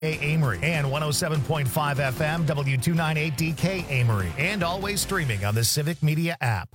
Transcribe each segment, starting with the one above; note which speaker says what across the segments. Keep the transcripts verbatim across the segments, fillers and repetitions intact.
Speaker 1: Amory and one oh seven point five F M, W two ninety-eight D K Amory, and always streaming on the Civic Media app.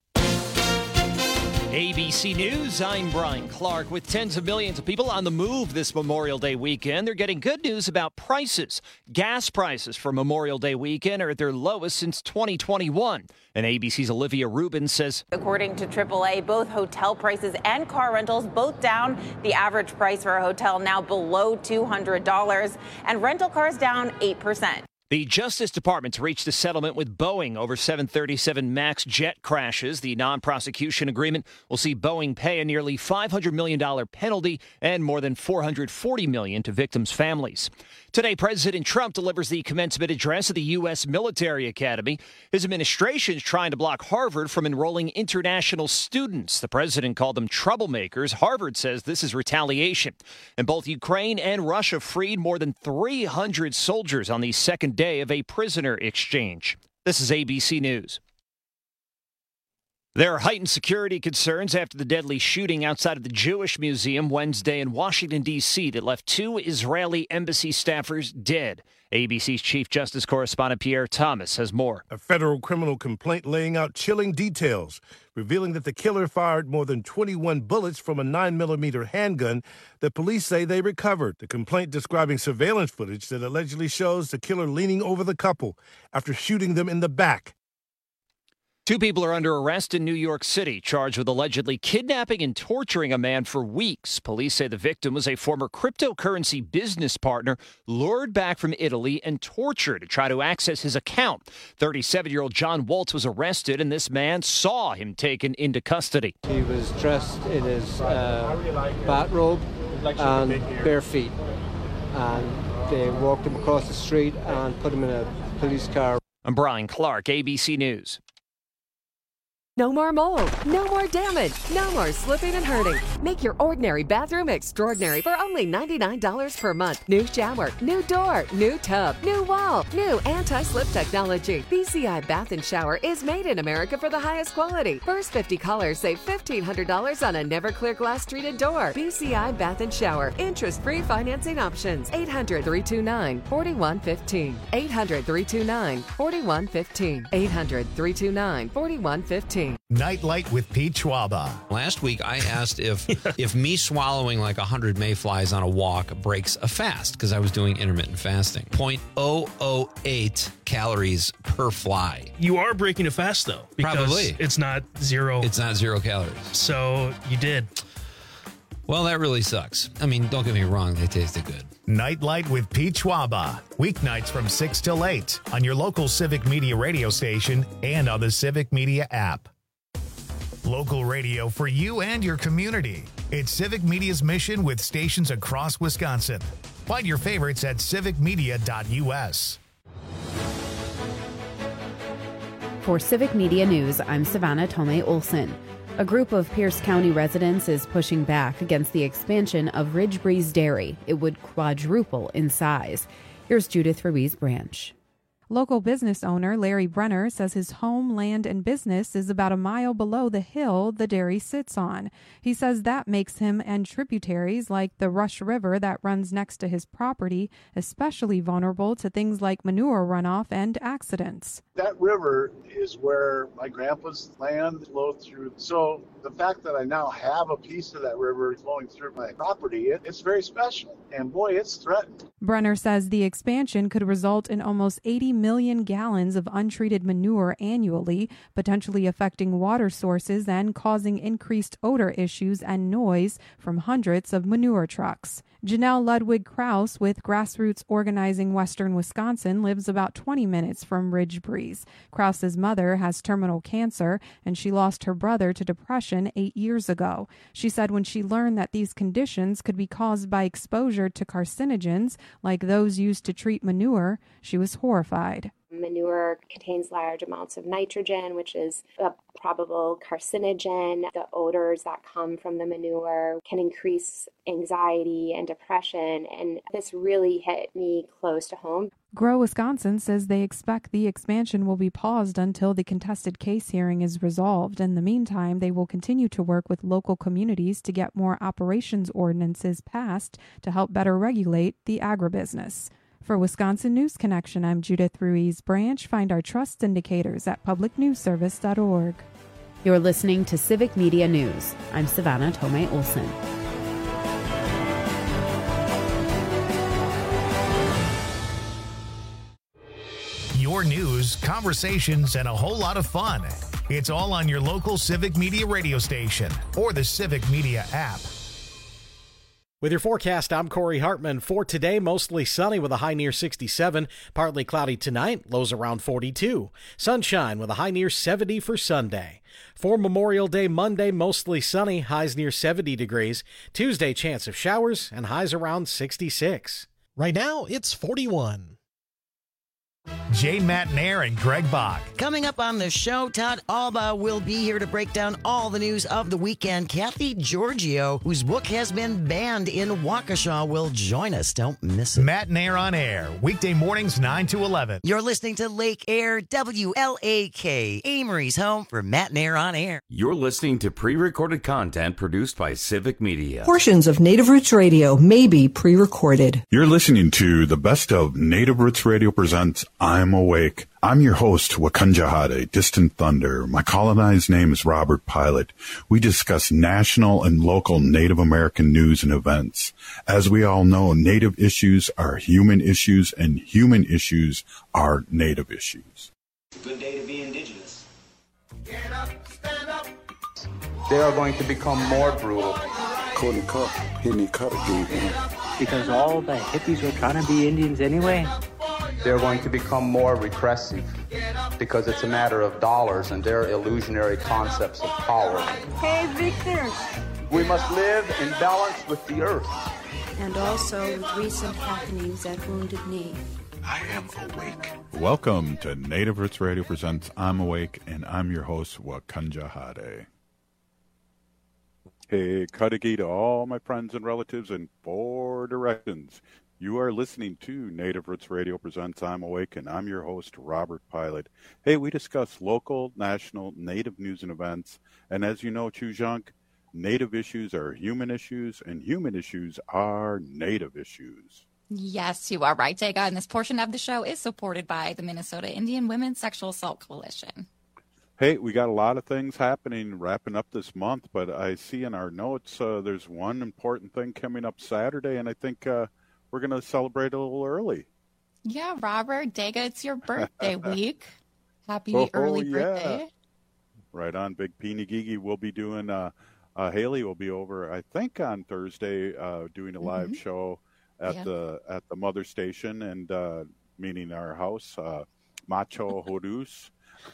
Speaker 2: A B C News, I'm Brian Clark. With tens of millions of people on the move this Memorial Day weekend, they're getting good news about prices. Gas prices for Memorial Day weekend are at their lowest since twenty twenty-one. And A B C's Olivia Rubin says,
Speaker 3: according to triple A, both hotel prices and car rentals both down. The average price for a hotel now below two hundred dollars, and rental cars down eight percent.
Speaker 2: The Justice Department's reached a settlement with Boeing over seven thirty-seven MAX jet crashes. The non-prosecution agreement will see Boeing pay a nearly five hundred million dollars penalty and more than four hundred forty million dollars to victims' families. Today, President Trump delivers the commencement address at the U S Military Academy. His administration is trying to block Harvard from enrolling international students. The president called them troublemakers. Harvard says this is retaliation. And both Ukraine and Russia freed more than three hundred soldiers on the second day of a prisoner exchange. This is A B C News. There are heightened security concerns after the deadly shooting outside of the Jewish Museum Wednesday in Washington, D C that left two Israeli embassy staffers dead. A B C's Chief Justice correspondent Pierre Thomas has more.
Speaker 4: A federal criminal complaint laying out chilling details, revealing that the killer fired more than twenty-one bullets from a nine millimeter handgun that police say they recovered. The complaint describing surveillance footage that allegedly shows the killer leaning over the couple after shooting them in the back.
Speaker 2: Two people are under arrest in New York City, charged with allegedly kidnapping and torturing a man for weeks. Police say the victim was a former cryptocurrency business partner lured back from Italy and tortured to try to access his account. thirty-seven-year-old John Waltz was arrested, and this man saw him taken into custody.
Speaker 5: He was dressed in his uh, bathrobe and bare feet, and they walked him across the street and put him in a police car.
Speaker 2: I'm Brian Clark, A B C News.
Speaker 6: No more mold, no more damage, no more slipping and hurting. Make your ordinary bathroom extraordinary for only ninety-nine dollars per month. New shower, new door, new tub, new wall, new anti-slip technology. B C I Bath and Shower is made in America for the highest quality. First fifty callers save fifteen hundred dollars on a never clear glass treated door. B C I Bath and Shower. Interest-free financing options. eight hundred, three two nine, four one one five. eight hundred, three two nine, four one one five. eight hundred, three two nine, four one one five.
Speaker 1: Nightlight with Pete Schwaba.
Speaker 7: Last week, I asked if if me swallowing like one hundred mayflies on a walk breaks a fast, because I was doing intermittent fasting. zero point zero zero eight calories per fly.
Speaker 8: You are breaking a fast, though. Because
Speaker 7: Probably.
Speaker 8: It's not zero.
Speaker 7: It's not zero calories.
Speaker 8: So you did.
Speaker 7: Well, that really sucks. I mean, don't get me wrong. They tasted good.
Speaker 1: Nightlight with Pete Schwaba. Weeknights from six till eight on your local Civic Media radio station and on the Civic Media app. Local radio for you and your community. It's Civic Media's mission with stations across Wisconsin. Find your favorites at civic media dot U S.
Speaker 9: For Civic Media News, I'm Savannah Tomei Olson. A group of Pierce County residents is pushing back against the expansion of Ridge Breeze Dairy. It would quadruple in size. Here's Judith Ruiz Branch.
Speaker 10: Local business owner Larry Brenner says his home, land, and business is about a mile below the hill the dairy sits on. He says that makes him and tributaries like the Rush River that runs next to his property especially vulnerable to things like manure runoff and accidents.
Speaker 11: That river is where my grandpa's land flowed through. So the fact that I now have a piece of that river flowing through my property, it, it's very special. And boy, it's threatened.
Speaker 10: Brenner says the expansion could result in almost eighty million gallons of untreated manure annually, potentially affecting water sources and causing increased odor issues and noise from hundreds of manure trucks. Janelle Ludwig Krause with Grassroots Organizing Western Wisconsin lives about twenty minutes from Ridge Breeze. Krause's mother has terminal cancer, and she lost her brother to depression eight years ago. She said when she learned that these conditions could be caused by exposure to carcinogens like those used to treat manure, she was horrified.
Speaker 12: Manure contains large amounts of nitrogen, which is a probable carcinogen. The odors that come from the manure can increase anxiety and depression, and this really hit me close to home.
Speaker 10: Grow Wisconsin says they expect the expansion will be paused until the contested case hearing is resolved. In the meantime, they will continue to work with local communities to get more operations ordinances passed to help better regulate the agribusiness. For Wisconsin News Connection, I'm Judith Ruiz Branch. Find our trust indicators at public news service dot org.
Speaker 9: You're listening to Civic Media News. I'm Savannah Tomei Olson.
Speaker 1: Your news, conversations, and a whole lot of fun. It's all on your local Civic Media radio station or the Civic Media app.
Speaker 13: With your forecast, I'm Corey Hartman. For today, mostly sunny with a high near sixty-seven. Partly cloudy tonight, lows around forty-two. Sunshine with a high near seventy for Sunday. For Memorial Day Monday, mostly sunny, highs near seventy degrees. Tuesday, chance of showers and highs around sixty-six.
Speaker 14: Right now, it's forty-one.
Speaker 1: Jay Matnair and Greg Bach.
Speaker 15: Coming up on the show, Todd Alba will be here to break down all the news of the weekend. Kathy Giorgio, whose book has been banned in Waukesha, will join us. Don't miss it.
Speaker 1: Matnair on air, weekday mornings nine to eleven.
Speaker 15: You're listening to Lake Air, W L A K, Amory's home for Matnair on air.
Speaker 16: You're listening to pre-recorded content produced by Civic Media.
Speaker 17: Portions of Native Roots Radio may be pre-recorded.
Speaker 18: You're listening to the best of Native Roots Radio presents I'm Awake. I'm your host, Wakunjahade, Distant Thunder. My colonized name is Robert Pilot. We discuss national and local Native American news and events. As we all know, Native issues are human issues, and human issues are Native issues.
Speaker 19: It's a good day to be Indigenous.
Speaker 20: Get up, stand up.
Speaker 21: They are going to become more brutal.
Speaker 22: Couldn't cut, hitting cut again.
Speaker 23: Because all the hippies were trying to be Indians anyway.
Speaker 21: They're going to become more repressive because it's a matter of dollars and their illusionary concepts of power.
Speaker 24: Hey, Victor.
Speaker 21: We must live in balance with the earth.
Speaker 24: And also with recent happenings at Wounded Knee.
Speaker 18: I am awake. Welcome to Native Roots Radio presents I'm Awake, and I'm your host, Wakunjahade. Hey, Cudahy to all my friends and relatives in four directions. You are listening to Native Roots Radio presents I'm Awake, and I'm your host, Robert Pilot. Hey, we discuss local, national, Native news and events. And as you know, Chujunk, Native issues are human issues, and human issues are Native issues.
Speaker 25: Yes, you are right, Dega. And this portion of the show is supported by the Minnesota Indian Women's Sexual Assault Coalition.
Speaker 18: Hey, we got a lot of things happening wrapping up this month, but I see in our notes uh, there's one important thing coming up Saturday, and I think... Uh, We're going to celebrate a little early.
Speaker 25: Yeah, Robert, Dega, it's your birthday week. Happy
Speaker 18: oh,
Speaker 25: early
Speaker 18: yeah.
Speaker 25: birthday.
Speaker 18: Right on. Big Peeny Gigi will be doing, uh, uh, Haley will be over, I think, on Thursday, uh, doing a live mm-hmm. show at yeah. the at the mother station, and uh, meaning our house, uh, Macho Horus.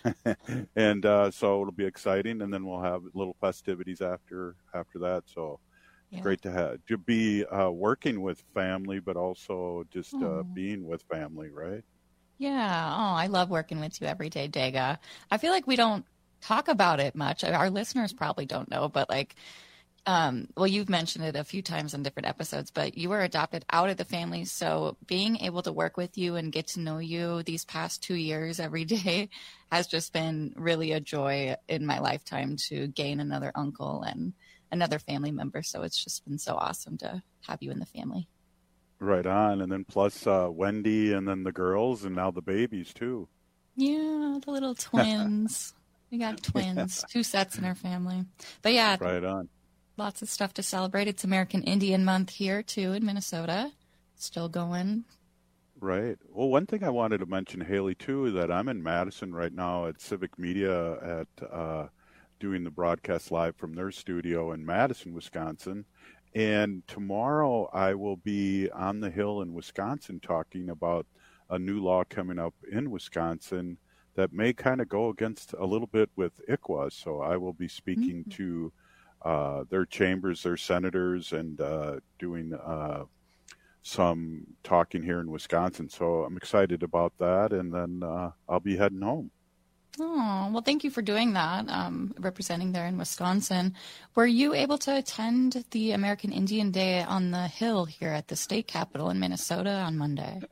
Speaker 18: and uh, so it'll be exciting, and then we'll have little festivities after after that. So it's yeah. great to have to be uh, working with family, but also just uh, being with family, right?
Speaker 25: Yeah. Oh, I love working with you every day, Dega. I feel like we don't talk about it much. Our listeners probably don't know, but like, um, well, you've mentioned it a few times in different episodes, but you were adopted out of the family. So being able to work with you and get to know you these past two years every day has just been really a joy in my lifetime to gain another uncle and another family member. So it's just been so awesome to have you in the family.
Speaker 18: Right on. And then plus uh, Wendy and then the girls and now the babies too.
Speaker 25: Yeah, the little twins. We got twins, yeah. two sets in our family. But yeah.
Speaker 18: Right on.
Speaker 25: Lots of stuff to celebrate. It's American Indian Month here, too, in Minnesota. Still going.
Speaker 18: Right. Well, one thing I wanted to mention, Haley, too, is that I'm in Madison right now at Civic Media at uh, doing the broadcast live from their studio in Madison, Wisconsin. And tomorrow I will be on the Hill in Wisconsin talking about a new law coming up in Wisconsin that may kind of go against a little bit with I C W A. So I will be speaking mm-hmm. to Uh, their chambers, their senators, and uh, doing uh, some talking here in Wisconsin. So I'm excited about that, and then uh, I'll be heading home.
Speaker 25: Oh, well, thank you for doing that, um, representing there in Wisconsin. Were you able to attend the American Indian Day on the Hill here at the state capitol in Minnesota on Monday?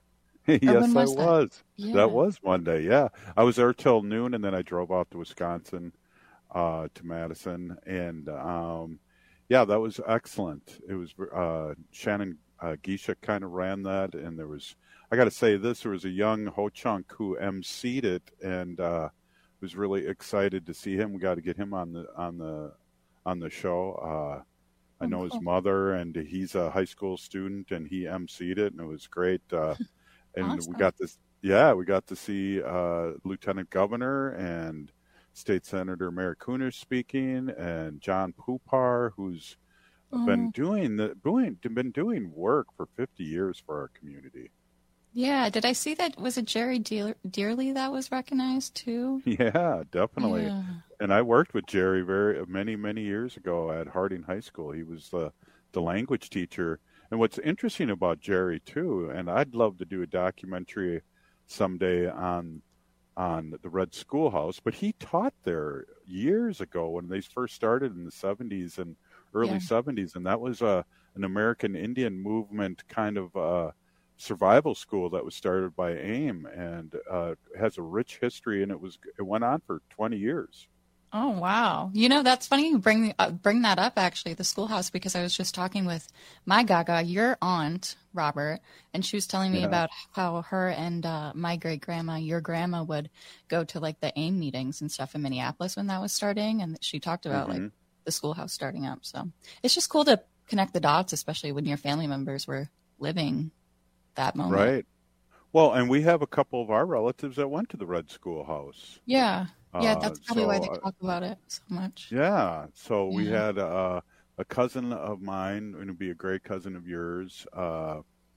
Speaker 18: Yes,
Speaker 25: when
Speaker 18: I
Speaker 25: was that?
Speaker 18: was.
Speaker 25: Yeah.
Speaker 18: That was Monday. Yeah, I was there till noon, and then I drove off to Wisconsin, uh, to Madison, and um, yeah, that was excellent. It was uh, Shannon uh, Gisha kind of ran that, and there was. I got to say this: there was a young Ho Chunk who emceed it, and uh, was really excited to see him. We got to get him on the on the on the show. Uh, I know
Speaker 25: Oh,
Speaker 18: his
Speaker 25: cool.
Speaker 18: mother, and he's a high school student, and he emceed it, and it was great. Uh, and
Speaker 25: Awesome.
Speaker 18: we got this, yeah, we got to see uh, Lieutenant Governor and State Senator Mary Cooner speaking, and John Poupar, who's been
Speaker 25: Oh.
Speaker 18: doing the doing been doing work for fifty years for our community.
Speaker 25: Yeah, did I see that? Was it Jerry Dear- Dearly that was recognized too?
Speaker 18: Yeah, definitely.
Speaker 25: Yeah.
Speaker 18: And I worked with Jerry very many many years ago at Harding High School. He was the the language teacher. And what's interesting about Jerry too, and I'd love to do a documentary someday on on the Red Schoolhouse, but he taught there years ago when they first started in the seventies and early
Speaker 25: Yeah.
Speaker 18: seventies, and that was a an American Indian movement kind of uh, survival school that was started by AIM, and uh, has a rich history, and it was it went on for twenty years.
Speaker 25: Oh wow! You know that's funny you bring uh, bring that up actually the schoolhouse because I was just talking with my Gaga, your aunt Robert, and she was telling me
Speaker 18: Yeah.
Speaker 25: about how her and uh, my great grandma, your grandma, would go to like the AIM meetings and stuff in Minneapolis when that was starting, and she talked about like
Speaker 18: Mhm.
Speaker 25: the schoolhouse starting up. So it's just cool to connect the dots, especially when your family members were living that moment.
Speaker 18: Right. Well, and we have a couple of our relatives that went to the Red Schoolhouse.
Speaker 25: Yeah. Yeah,
Speaker 18: Uh,
Speaker 25: that's probably why they
Speaker 18: so, uh,
Speaker 25: talk about it so much.
Speaker 18: Yeah. So we
Speaker 25: Yeah.
Speaker 18: had uh, a cousin of mine, and it'd be a great cousin of yours, uh,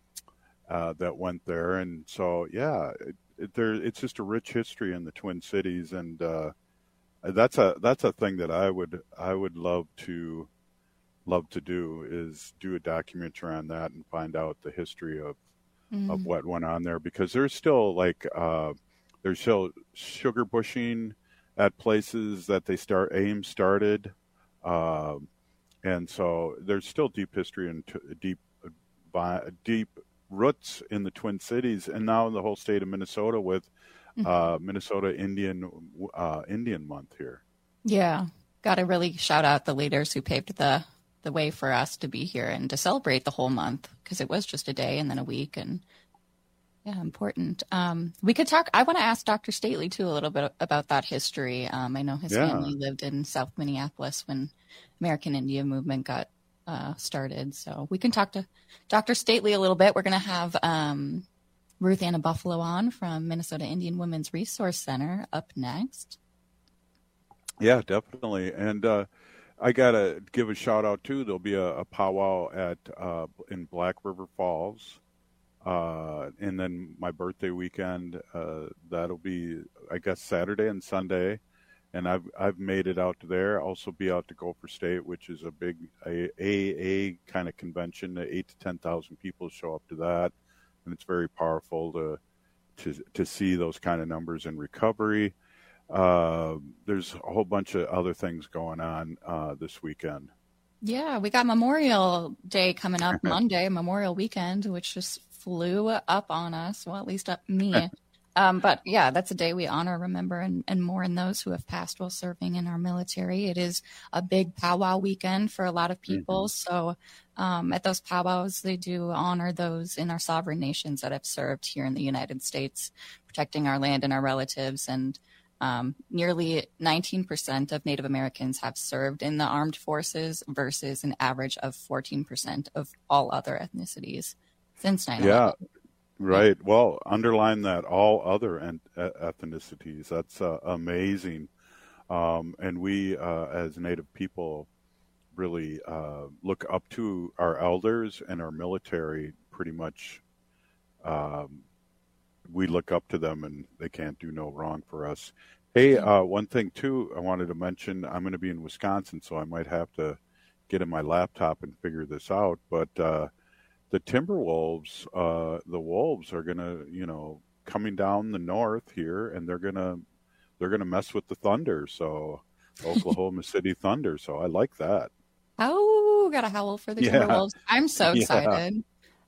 Speaker 18: uh, that went there, and so yeah, it, it, there it's just a rich history in the Twin Cities, and uh, that's a that's a thing that I would I would love to love to do is do a documentary on that and find out the history of
Speaker 25: Mm.
Speaker 18: of what went on there, because there's still like uh, there's still sugar bushing at places that they start AIM started, um, and so there's still deep history and t- deep uh, deep roots in the Twin Cities, and now in the whole state of Minnesota with uh, Minnesota Indian uh, Indian Month here.
Speaker 25: Yeah, got to really shout out the leaders who paved the the way for us to be here and to celebrate the whole month because it was just a day and then a week and yeah, important. Um, we could talk. I want to ask Doctor Stately too a little bit about that history. Um, I know his
Speaker 18: Yeah.
Speaker 25: family lived in South Minneapolis when American Indian movement got uh, started, so we can talk to Doctor Stately a little bit. We're going to have um, Ruth Anna Buffalo on from Minnesota Indian Women's Resource Center up next.
Speaker 18: Yeah, definitely. And uh, I gotta give a shout out too. There'll be a, a powwow at uh, in Black River Falls, uh, and then my birthday weekend. Uh, that'll be, I guess, Saturday and Sunday, and I've I've made it out to there. I'll also be out to Gopher State, which is a big A A kind of convention. Eight to ten thousand people show up to that, and it's very powerful to to to see those kind of numbers in recovery. Uh, there's a whole bunch of other things going on uh, this weekend.
Speaker 25: Yeah, we got Memorial Day coming up Monday, Memorial Weekend, which just flew up on us. Well, at least up me. um, but yeah, that's a day we honor, remember, and, and mourn those who have passed while serving in our military. It is a big powwow weekend for a lot of people. Mm-hmm. So um, at those powwows, they do honor those in our sovereign nations that have served here in the United States, protecting our land and our relatives. And Um, nearly nineteen percent of Native Americans have served in the armed forces versus an average of fourteen percent of all other ethnicities since nine eleven.
Speaker 18: Yeah, right. Well, underline that, all other en- ethnicities. That's uh, amazing. Um, and we, uh, as Native people, really uh, look up to our elders and our military pretty much. Um, we look up to them, and they can't do no wrong for us. Hey, uh, one thing too, I wanted to mention, I'm going to be in Wisconsin, so I might have to get in my laptop and figure this out. But uh, the Timberwolves, uh, the Wolves are going to, you know, coming down the north here, and they're going to, they're going to mess with the Thunder. So Oklahoma City Thunder. So I like that.
Speaker 25: Oh, got a howl for the
Speaker 18: Yeah.
Speaker 25: Timberwolves. I'm so
Speaker 18: Yeah.
Speaker 25: excited.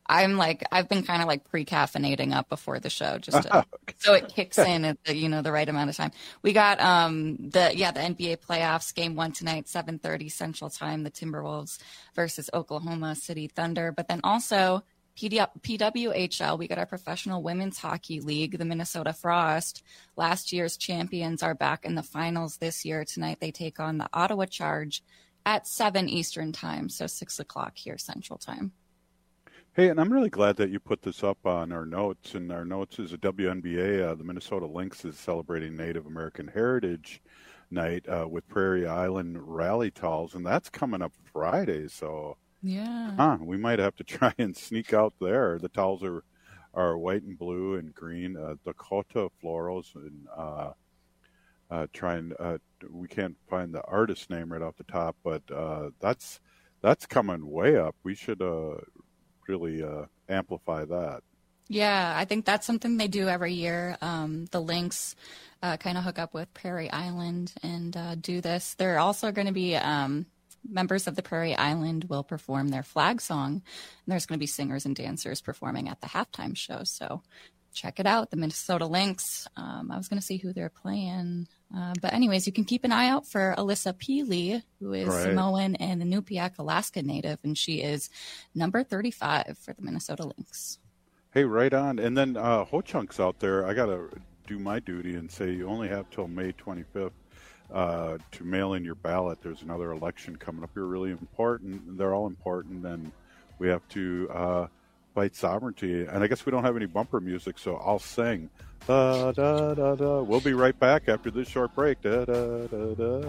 Speaker 25: I'm like, I've been kind of like pre-caffeinating up before the show just to, so it kicks in at the, you know, the right amount of time. We got um the, yeah, the N B A playoffs, game one tonight, seven thirty Central Time, the Timberwolves versus Oklahoma City Thunder. But then also P W H L, we got our Professional Women's Hockey League, the Minnesota Frost. Last year's champions are back in the finals this year. Tonight they take on the Ottawa Charge at seven Eastern Time, so six o'clock here Central Time.
Speaker 18: Hey, and I'm really glad that you put this up on our notes. And our notes is a W N B A. Uh, the Minnesota Lynx is celebrating Native American Heritage Night uh, with Prairie Island Rally Talls, and that's coming up Friday. So,
Speaker 25: yeah,
Speaker 18: huh, we might have to try and sneak out there. The talls are are white and blue and green, uh, Dakota florals, and uh, uh, trying. Uh, we can't find the artist name right off the top, but uh, that's that's coming way up. We should. Uh, really uh, amplify that.
Speaker 25: Yeah, I think that's something they do every year. Um, the Lynx uh, kind of hook up with Prairie Island and uh, do this. They're also going to be um, members of the Prairie Island will perform their flag song. And there's going to be singers and dancers performing at the halftime show. So check it out, the Minnesota Lynx. Um, I was going to see who they're playing. Uh, but anyways, you can keep an eye out for Alyssa Peely, who is
Speaker 18: Right.
Speaker 25: Samoan and Inupiaq Alaska native, and she is number thirty-five for the Minnesota Lynx.
Speaker 18: Hey, right on. And then uh, Ho Chunk's out there. I got to do my duty and say you only have till May twenty-fifth uh, to mail in your ballot. There's another election coming up here, really important. They're all important, and we have to uh, fight sovereignty. And I guess we don't have any bumper music, so I'll sing. Da, da, da, da. We'll be right back after this short break. Da, da, da, da.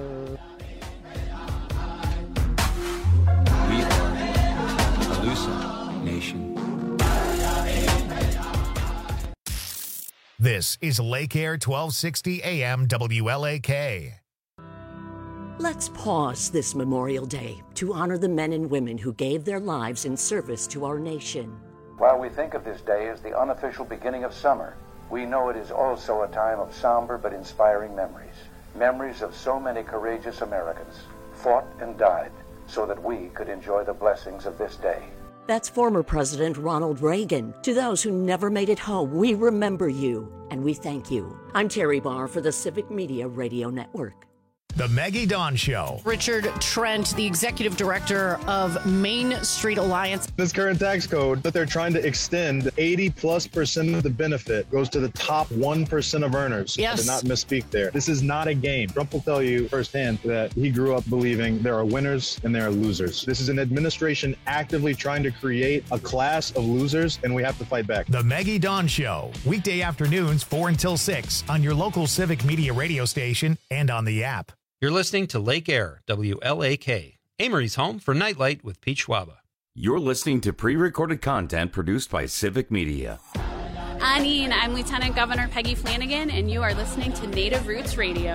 Speaker 7: We are Alusa Nation.
Speaker 1: This is Lake Air twelve sixty A M W L A K.
Speaker 2: Let's pause this Memorial Day to honor the men and women who gave their lives in service to our nation.
Speaker 3: While we think of this day as the unofficial beginning of summer, we know it is also a time of somber but inspiring memories. Memories of so many courageous Americans fought and died so that we could enjoy the blessings of this day.
Speaker 2: That's former President Ronald Reagan. To those who never made it home, we remember you and we thank you. I'm Terry Barr for the Civic Media Radio Network.
Speaker 1: The Maggie Dawn Show.
Speaker 4: Richard Trent, the executive director of Main Street Alliance.
Speaker 5: This current tax code that they're trying to extend, eighty plus percent of the benefit goes to the top one percent of earners.
Speaker 4: Yes.
Speaker 5: I did not misspeak there. This is not a game. Trump will tell you firsthand that he grew up believing there are winners and there are losers. This is an administration actively trying to create a class of losers, and we have to fight back.
Speaker 1: The Maggie Dawn Show. Weekday afternoons, four until six on your local Civic Media radio station and on the app.
Speaker 7: You're listening to Lake Air, W L A K, Amory's home for Nightlight with Pete Schwaba.
Speaker 16: You're listening to pre-recorded content produced by Civic Media.
Speaker 6: Anine, I'm Lieutenant Governor Peggy Flanagan, and you are listening to Native Roots Radio.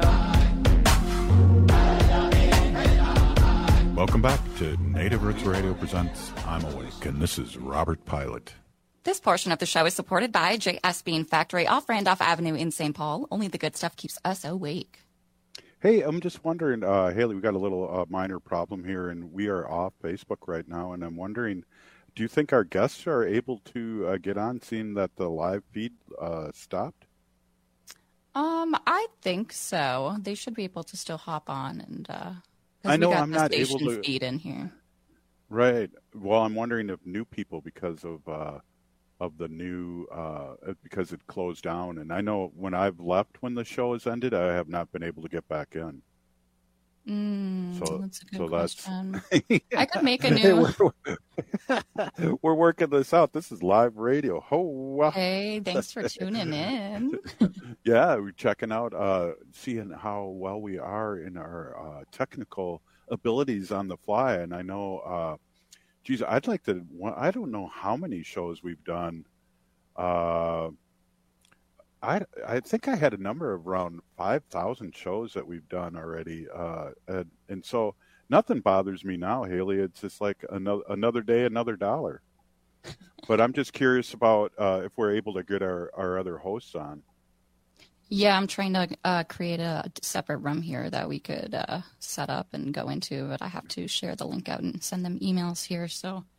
Speaker 18: Welcome back to Native Roots Radio presents I'm Awake, and this is Robert Pilot.
Speaker 25: This portion of the show is supported by J S Bean Factory off Randolph Avenue in Saint Paul. Only the good stuff keeps us awake.
Speaker 18: Hey, I'm just wondering, uh, Haley, we got a little uh, minor problem here, and we are off Facebook right now, and I'm wondering, do you think our guests are able to uh, get on, seeing that the live feed uh, stopped?
Speaker 25: Um, I think so. They should be able to still hop on, and uh,
Speaker 18: I know
Speaker 25: we got
Speaker 18: I'm
Speaker 25: the
Speaker 18: not able
Speaker 25: station
Speaker 18: to
Speaker 25: feed in here.
Speaker 18: Right. Well, I'm wondering if new people, because of uh, of the new, uh, because it closed down. And I know when I've left when the show has ended, I have not been able to get back in.
Speaker 25: Mm,
Speaker 18: so
Speaker 25: that's a good
Speaker 18: so
Speaker 25: question.
Speaker 18: that's yeah.
Speaker 25: I could make a new.
Speaker 18: we're, we're working this out. This is live radio. Oh, wow.
Speaker 25: Hey, thanks for tuning in.
Speaker 18: Yeah, we're checking out, uh, seeing how well we are in our uh, technical abilities on the fly. And I know, uh, geez, I'd like to, I don't know how many shows we've done. Uh, I, I think I had a number of around five thousand shows that we've done already. Uh, and, and so nothing bothers me now, Haley. It's just like another, another day, another dollar. But I'm just curious about uh, if we're able to get our, our other hosts on.
Speaker 25: Yeah, I'm trying to uh, create a separate room here that we could uh, set up and go into, but I have to share the link out and send them emails here. So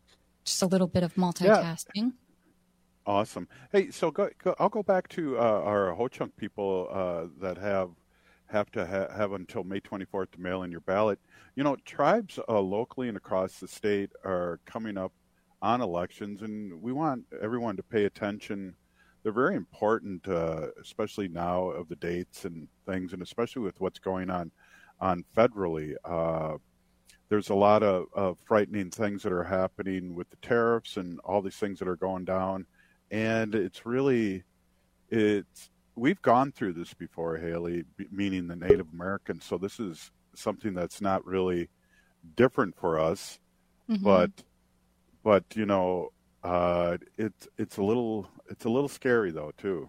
Speaker 25: just a little bit of multitasking.
Speaker 18: Yeah. Awesome. Hey, so go, go, I'll go back to uh, our Ho-Chunk people uh, that have have to ha- have until May twenty-fourth to mail in your ballot. You know, tribes uh, locally and across the state are coming up on elections, and we want everyone to pay attention. They're very important, uh, especially now of the dates and things, and especially with what's going on on federally. Uh, there's a lot of, of frightening things that are happening with the tariffs and all these things that are going down. And it's really, it's we've gone through this before, Haley, meaning the Native Americans. So this is something that's not really different for us, mm-hmm. but but you know, uh, it's it's a little it's a little scary though too.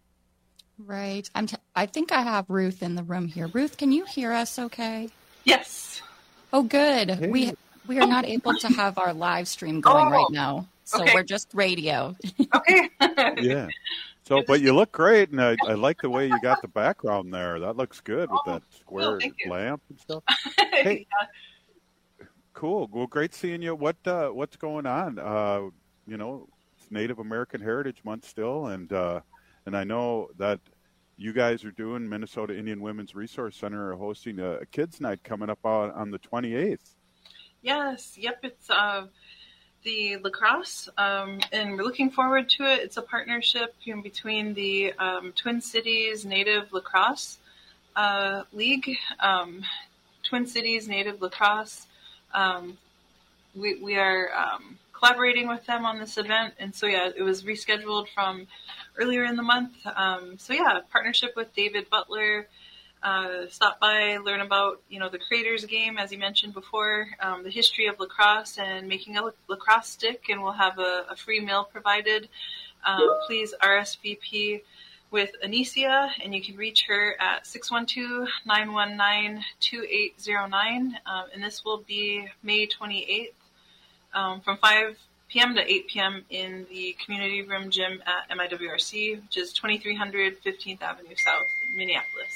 Speaker 25: Right. I'm. T- I think I have Ruth in the room here. Ruth, can you hear us? Okay.
Speaker 8: Yes.
Speaker 25: Oh, good. Hey. We we are not able to have our live stream going oh. right now. So okay. We're just radio.
Speaker 8: Okay.
Speaker 18: Yeah. So, but you look great, and I, I like the way you got the background there. That looks good with oh, that square oh, lamp and stuff. Hey, yeah. Cool. Well, great seeing you. What uh, what's going on? Uh, you know, it's Native American Heritage Month still, and uh, and I know that you guys are doing Minnesota Indian Women's Resource Center are hosting a, a kids' night coming up on, on the twenty-eighth.
Speaker 8: Yes. Yep. It's. Uh... the lacrosse, um, and we're looking forward to it. It's a partnership you know, between the um, Twin Cities Native Lacrosse uh, League, um, Twin Cities Native Lacrosse. Um, we, we are um, collaborating with them on this event, and so yeah, it was rescheduled from earlier in the month. Um, so yeah, partnership with David Butler. Uh, stop by, learn about, you know, the Creators game, as you mentioned before, um, the history of lacrosse and making a lacrosse stick, and we'll have a, a free meal provided. Um, please R S V P with Anicia, and you can reach her at six one two, nine one nine, two eight zero nine, um, and this will be May twenty-eighth um, from five p.m. to eight p.m. in the Community Room Gym at M I W R C, which is twenty-three hundred fifteenth Avenue South, Minneapolis.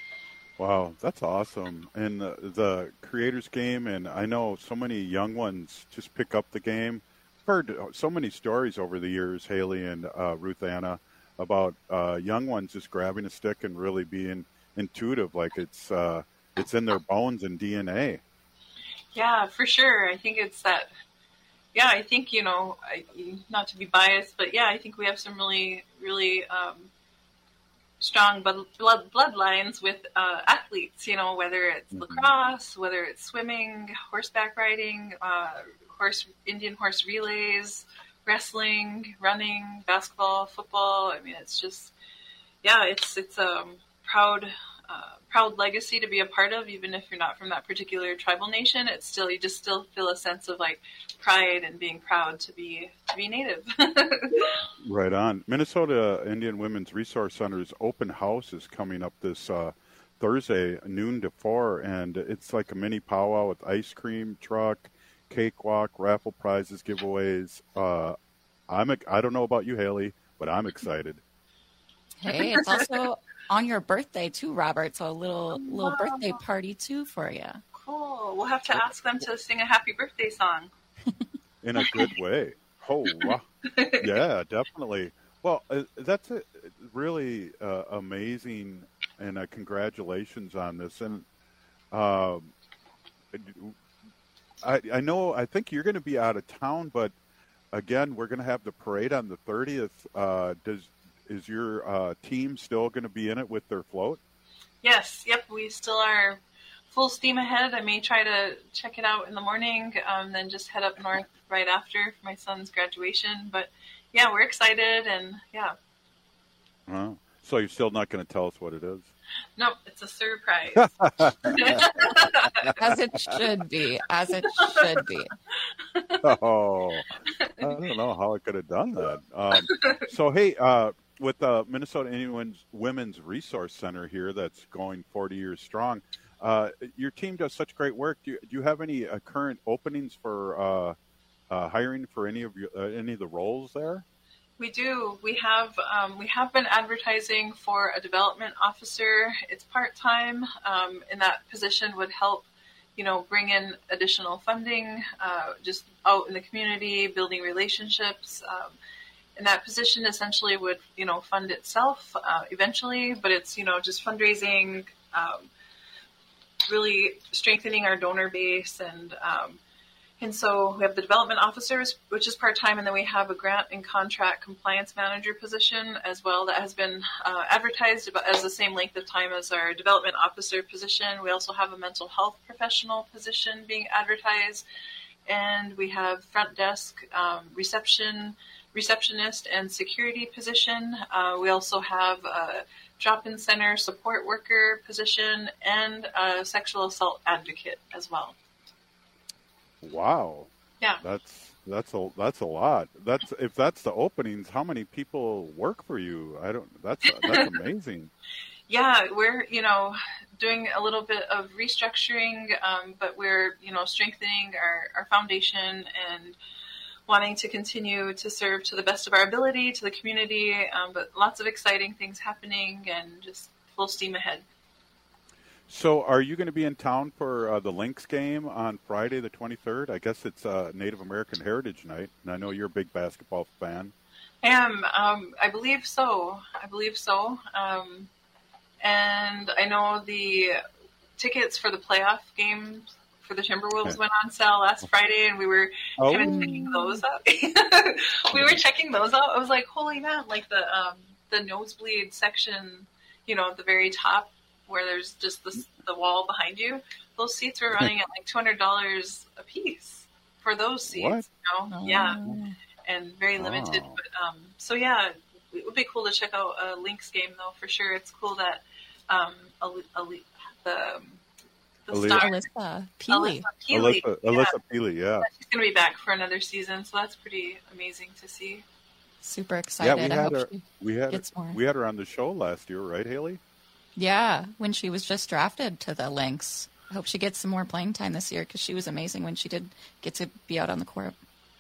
Speaker 18: Wow, that's awesome. And the, the Creators game, and I know so many young ones just pick up the game. I've heard so many stories over the years, Haley and uh, Ruth Anna, about uh, young ones just grabbing a stick and really being intuitive, like it's uh, it's in their bones and D N A.
Speaker 8: Yeah, for sure. I think it's that. Yeah, I think, you know, I, not to be biased, but yeah, I think we have some really, really um, strong blood, blood bloodlines with uh, athletes, you know, whether it's mm-hmm. lacrosse, whether it's swimming, horseback riding, uh, horse Indian horse relays, wrestling, running, basketball, football. I mean, it's just, yeah, it's it's a um, proud uh, proud legacy to be a part of, even if you're not from that particular tribal nation. It's still, you just still feel a sense of like pride and being proud to be to be Native.
Speaker 18: Right on. Minnesota Indian Women's Resource Center's open house is coming up this uh, Thursday, noon to four, and it's like a mini powwow with ice cream truck, cakewalk, raffle prizes, giveaways. Uh, I'm a, I don't know about you, Haley, but I'm excited.
Speaker 25: Hey, it's also on your birthday too, Robert. So a little little wow. birthday party too for you.
Speaker 8: Cool. We'll have to ask them to sing a happy birthday song.
Speaker 18: In a good way. Oh, wow. Yeah, definitely. Well, uh, that's a really uh, amazing, and uh, congratulations on this. And um, I, I know, I think you're going to be out of town, but again, we're going to have the parade on the thirtieth. Uh, does is your uh, team still going to be in it with their float?
Speaker 8: Yes. Yep. We still are full steam ahead. I may try to check it out in the morning, um, then just head up north right after my son's graduation. But yeah, we're excited, and yeah.
Speaker 18: Oh, so you're still not going to tell us what it is?
Speaker 8: Nope, it's a surprise.
Speaker 25: As it should be. As it should be.
Speaker 18: Oh, I don't know how I could have done that. Um, so, hey, uh, with the Minnesota Indian Women's Resource Center here that's going forty years strong, uh, your team does such great work. Do you, do you have any uh, current openings for uh, uh, hiring for any of your, uh, any of the roles there?
Speaker 8: We do. We have um, we have been advertising for a development officer. It's part time, um, and that position would help you know, bring in additional funding, uh, just out in the community, building relationships. Um, and that position essentially would, you know, fund itself uh, eventually, but it's, you know, just fundraising, um, really strengthening our donor base. And um, and so we have the development officers, which is part-time, and then we have a grant and contract compliance manager position as well that has been uh, advertised about as the same length of time as our development officer position. We also have a mental health professional position being advertised, and we have front desk, um, reception, receptionist, and security position. Uh, we also have a drop-in center support worker position and a sexual assault advocate as well.
Speaker 18: Wow.
Speaker 8: Yeah.
Speaker 18: That's that's a that's a lot. That's if that's the openings, how many people work for you? I don't that's that's amazing.
Speaker 8: Yeah, we're, you know, doing a little bit of restructuring, um, but we're, you know, strengthening our, our foundation and wanting to continue to serve to the best of our ability to the community, um, but lots of exciting things happening and just full steam ahead.
Speaker 18: So are you going to be in town for uh, the Lynx game on Friday the twenty-third? I guess it's uh, Native American Heritage Night, and I know you're a big basketball fan.
Speaker 8: I am. Um, I believe so. I believe so. Um, and I know the tickets for the playoff game for the Timberwolves
Speaker 18: Okay.
Speaker 8: went on sale last Friday, and we were
Speaker 18: Oh.
Speaker 8: kind of checking those out. we were checking those out. I was like, holy man, like the um, the nosebleed section, you know, at the very top where there's just the, the wall behind you. Those seats were running at like two hundred dollars a piece for those seats.
Speaker 18: What?
Speaker 8: You know? Yeah. And very limited.
Speaker 18: Wow.
Speaker 8: But um, so yeah, it would be cool to check out a Lynx game though, for sure. It's cool that um, Ali, Ali, the the
Speaker 18: Alyssa-
Speaker 8: star
Speaker 25: Alyssa Peely.
Speaker 8: Alyssa Peely.
Speaker 18: Alyssa,
Speaker 8: yeah.
Speaker 18: Alyssa Peely, yeah.
Speaker 8: She's gonna be back for another season, so that's pretty amazing to see.
Speaker 25: Super
Speaker 18: Yeah,
Speaker 25: excited.
Speaker 18: we
Speaker 25: I
Speaker 18: had
Speaker 25: hope
Speaker 18: her.
Speaker 25: she
Speaker 18: We had
Speaker 25: gets more.
Speaker 18: we had her on the show last year, right, Haley?
Speaker 25: Yeah, when she was just drafted to the Lynx. I hope she gets some more playing time this year because she was amazing when she did get to be out on the court.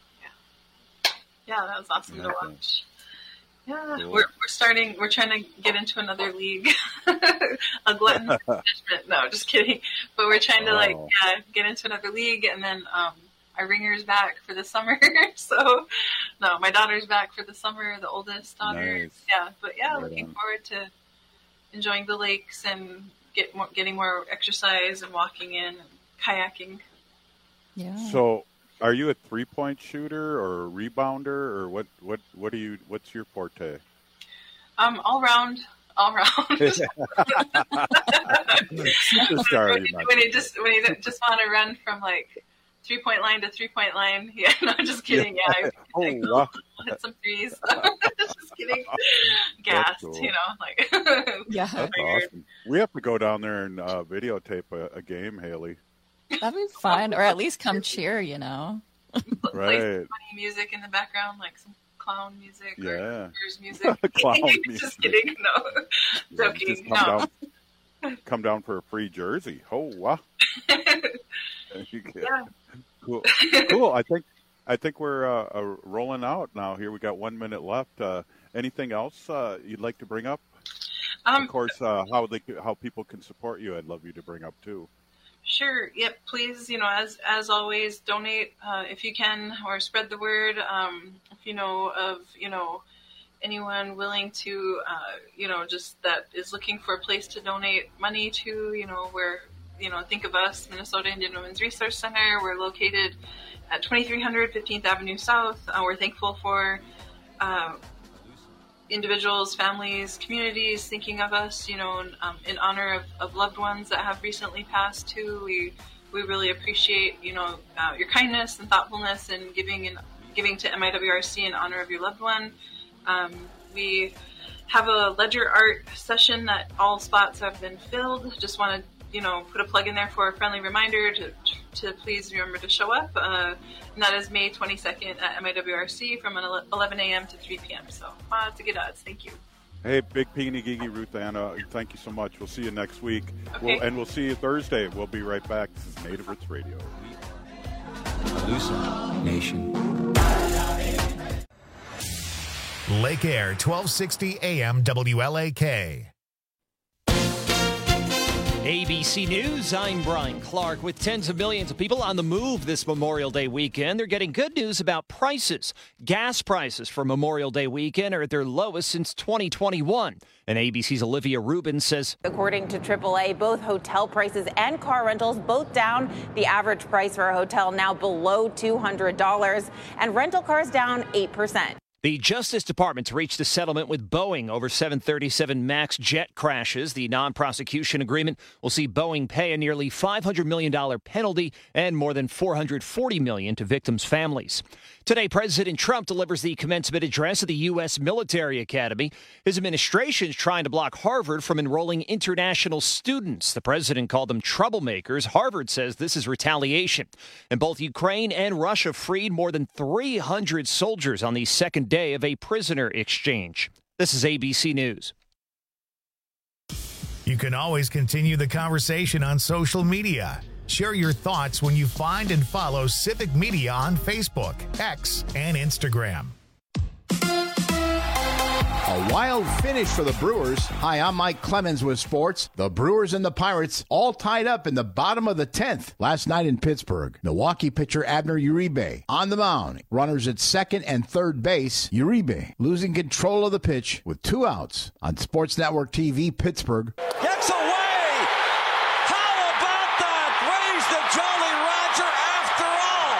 Speaker 8: Yeah, that was awesome to
Speaker 18: Okay.
Speaker 8: watch. Yeah,
Speaker 18: Cool.
Speaker 8: we're we're starting. We're trying to get into another league, a glutton for punishment. No, just kidding. But we're trying to like
Speaker 18: Oh.
Speaker 8: yeah, get into another league, and then um, our ringer's back for the summer. So, no, my daughter's back for the summer. The oldest daughter.
Speaker 18: Nice.
Speaker 8: Yeah, but yeah,
Speaker 18: Right
Speaker 8: looking
Speaker 18: on.
Speaker 8: forward to enjoying the lakes and get more, getting more exercise and walking in, and kayaking.
Speaker 25: Yeah.
Speaker 18: So, are you a three-point shooter or a rebounder, or what? What? What do you? What's your forte?
Speaker 8: Um, all round, all round.
Speaker 18: Superstar,
Speaker 8: when,
Speaker 18: you
Speaker 8: you,
Speaker 18: might
Speaker 8: when you just when you just want to run from like three point line to three point line. Yeah, no, just kidding. Yeah, I,
Speaker 18: Oh,
Speaker 8: I go
Speaker 18: wow.
Speaker 8: hit some threes. Just kidding.
Speaker 18: That's
Speaker 8: Gassed,
Speaker 18: cool.
Speaker 8: you know, like
Speaker 25: Yeah.
Speaker 18: That's awesome. We have to go down there and uh, videotape a, a game, Haley.
Speaker 25: That'd be fun. Or at least come cheer, you know?
Speaker 8: play some
Speaker 18: Right.
Speaker 8: funny music in the background, like some clown music
Speaker 18: Yeah.
Speaker 8: or Bears music.
Speaker 18: Clown
Speaker 8: Just
Speaker 18: music.
Speaker 8: kidding. No,
Speaker 18: Yeah,
Speaker 8: joking.
Speaker 18: just come
Speaker 8: No.
Speaker 18: down, come down for a free jersey. Oh wow! You get-
Speaker 8: Yeah.
Speaker 18: Cool, cool. I think I think we're uh, uh, rolling out now. Here we got one minute left. Uh, anything else uh, you'd like to bring up?
Speaker 8: Um,
Speaker 18: of course, uh, how they c- how people can support you. I'd love you to bring up too.
Speaker 8: Sure. Yep. Please, you know, as as always, donate uh, if you can, or spread the word. Um, if you know of, you know, anyone willing to, uh, you know, just that is looking for a place to donate money to, you know, where, you know, think of us, Minnesota Indian Women's Resource Center. We're located at twenty-three hundred fifteenth Avenue South. Uh, we're thankful for uh, individuals, families, communities thinking of us, you know, in, um, in honor of, of loved ones that have recently passed too. We we really appreciate, you know, uh, your kindness and thoughtfulness and giving and giving to M I W R C in honor of your loved one. Um, we have a ledger art session that all spots have been filled. Just want to, you know, put a plug in there for a friendly reminder to to please remember to show up. Uh, and that is May twenty-second at M I W R C from eleven a.m. to three p.m. So lots of good odds. Thank you.
Speaker 18: Hey, Big Peony Gigi, Ruth Anna, thank you so much. We'll see you next week.
Speaker 8: Okay.
Speaker 18: We'll, and we'll see you Thursday. We'll be right back. This is Native Roots Radio.
Speaker 9: Alusa Nation.
Speaker 1: Lake Air, twelve sixty A M W L A K.
Speaker 9: A B C News, I'm Brian Clark. With tens of millions of people on the move this Memorial Day weekend, they're getting good news about prices. Gas prices for Memorial Day weekend are at their lowest since twenty twenty-one. And A B C's Olivia Rubin says,
Speaker 10: according to triple A, both hotel prices and car rentals both down. The average price for a hotel now below two hundred dollars, and rental cars down eight percent.
Speaker 9: The Justice Department's reached a settlement with Boeing over seven thirty-seven MAX jet crashes. The non-prosecution agreement will see Boeing pay a nearly five hundred million dollars penalty and more than four hundred forty million dollars to victims' families. Today, President Trump delivers the commencement address at the U S Military Academy. His administration is trying to block Harvard from enrolling international students. The president called them troublemakers. Harvard says this is retaliation. And both Ukraine and Russia freed more than three hundred soldiers on the second day of a prisoner exchange. This is A B C News.
Speaker 1: You can always continue the conversation on social media. Share your thoughts when you find and follow Civic Media on Facebook, X, and Instagram.
Speaker 11: A wild finish for the Brewers. Hi, I'm Mike Clemens with sports. The Brewers and the Pirates all tied up in the bottom of the tenth last night in Pittsburgh. Milwaukee pitcher Abner Uribe on the mound. Runners at second and third base. Uribe losing control of the pitch with two outs on Sports Network T V Pittsburgh.
Speaker 12: Gets away! How about that? Raise the Jolly Roger after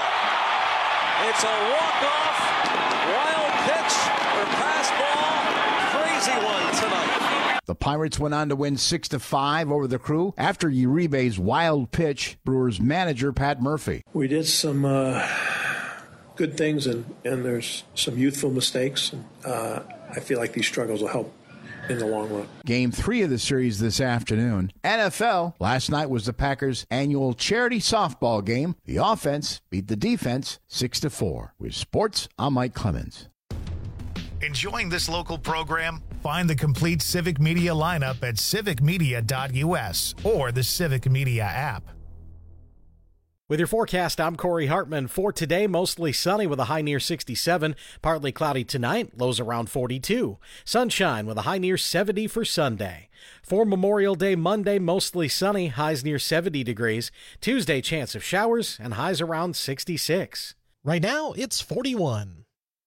Speaker 12: all. It's a walk-off, wild pitch or pass ball. One tonight.
Speaker 11: The Pirates went on to win six to five over the Crew after Uribe's wild pitch. Brewers manager Pat Murphy.
Speaker 13: We did some uh, good things, and, and there's some youthful mistakes. And, uh, I feel like these struggles will help in the long run.
Speaker 11: Game three of the series this afternoon. N F L. Last night was the Packers' annual charity softball game. The offense beat the defense six to four. With sports, I'm Mike Clemens.
Speaker 1: Enjoying this local program? Find the complete Civic Media lineup at civic media dot u s or the Civic Media app.
Speaker 14: With your forecast, I'm Corey Hartman. For today, mostly sunny with a high near sixty-seven. Partly cloudy tonight, lows around forty-two. Sunshine with a high near seventy for Sunday. For Memorial Day Monday, mostly sunny, highs near seventy degrees. Tuesday, chance of showers and highs around sixty-six. Right now, it's forty-one.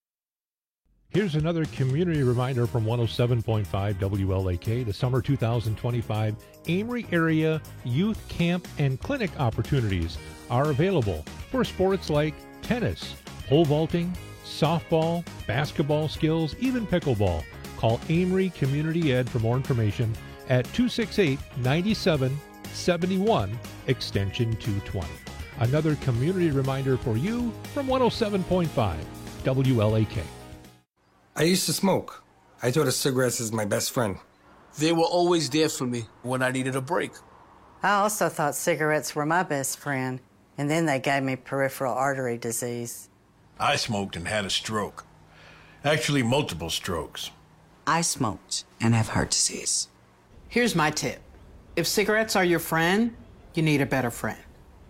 Speaker 26: Here's another community reminder from one oh seven point five W L A K. The summer two thousand twenty-five Amory Area Youth Camp and Clinic opportunities are available for sports like tennis, pole vaulting, softball, basketball skills, even pickleball. Call Amory Community Ed for more information at two six eight, nine seven seven one, extension two twenty. Another community reminder for you from one oh seven point five W L A K.
Speaker 27: I used to smoke. I thought of cigarettes as my best friend.
Speaker 28: They were always there for me when I needed a break.
Speaker 29: I also thought cigarettes were my best friend, and then they gave me peripheral artery disease.
Speaker 30: I smoked and had a stroke. Actually, multiple strokes.
Speaker 31: I smoked and have heart disease.
Speaker 32: Here's my tip. If cigarettes are your friend, you need a better friend.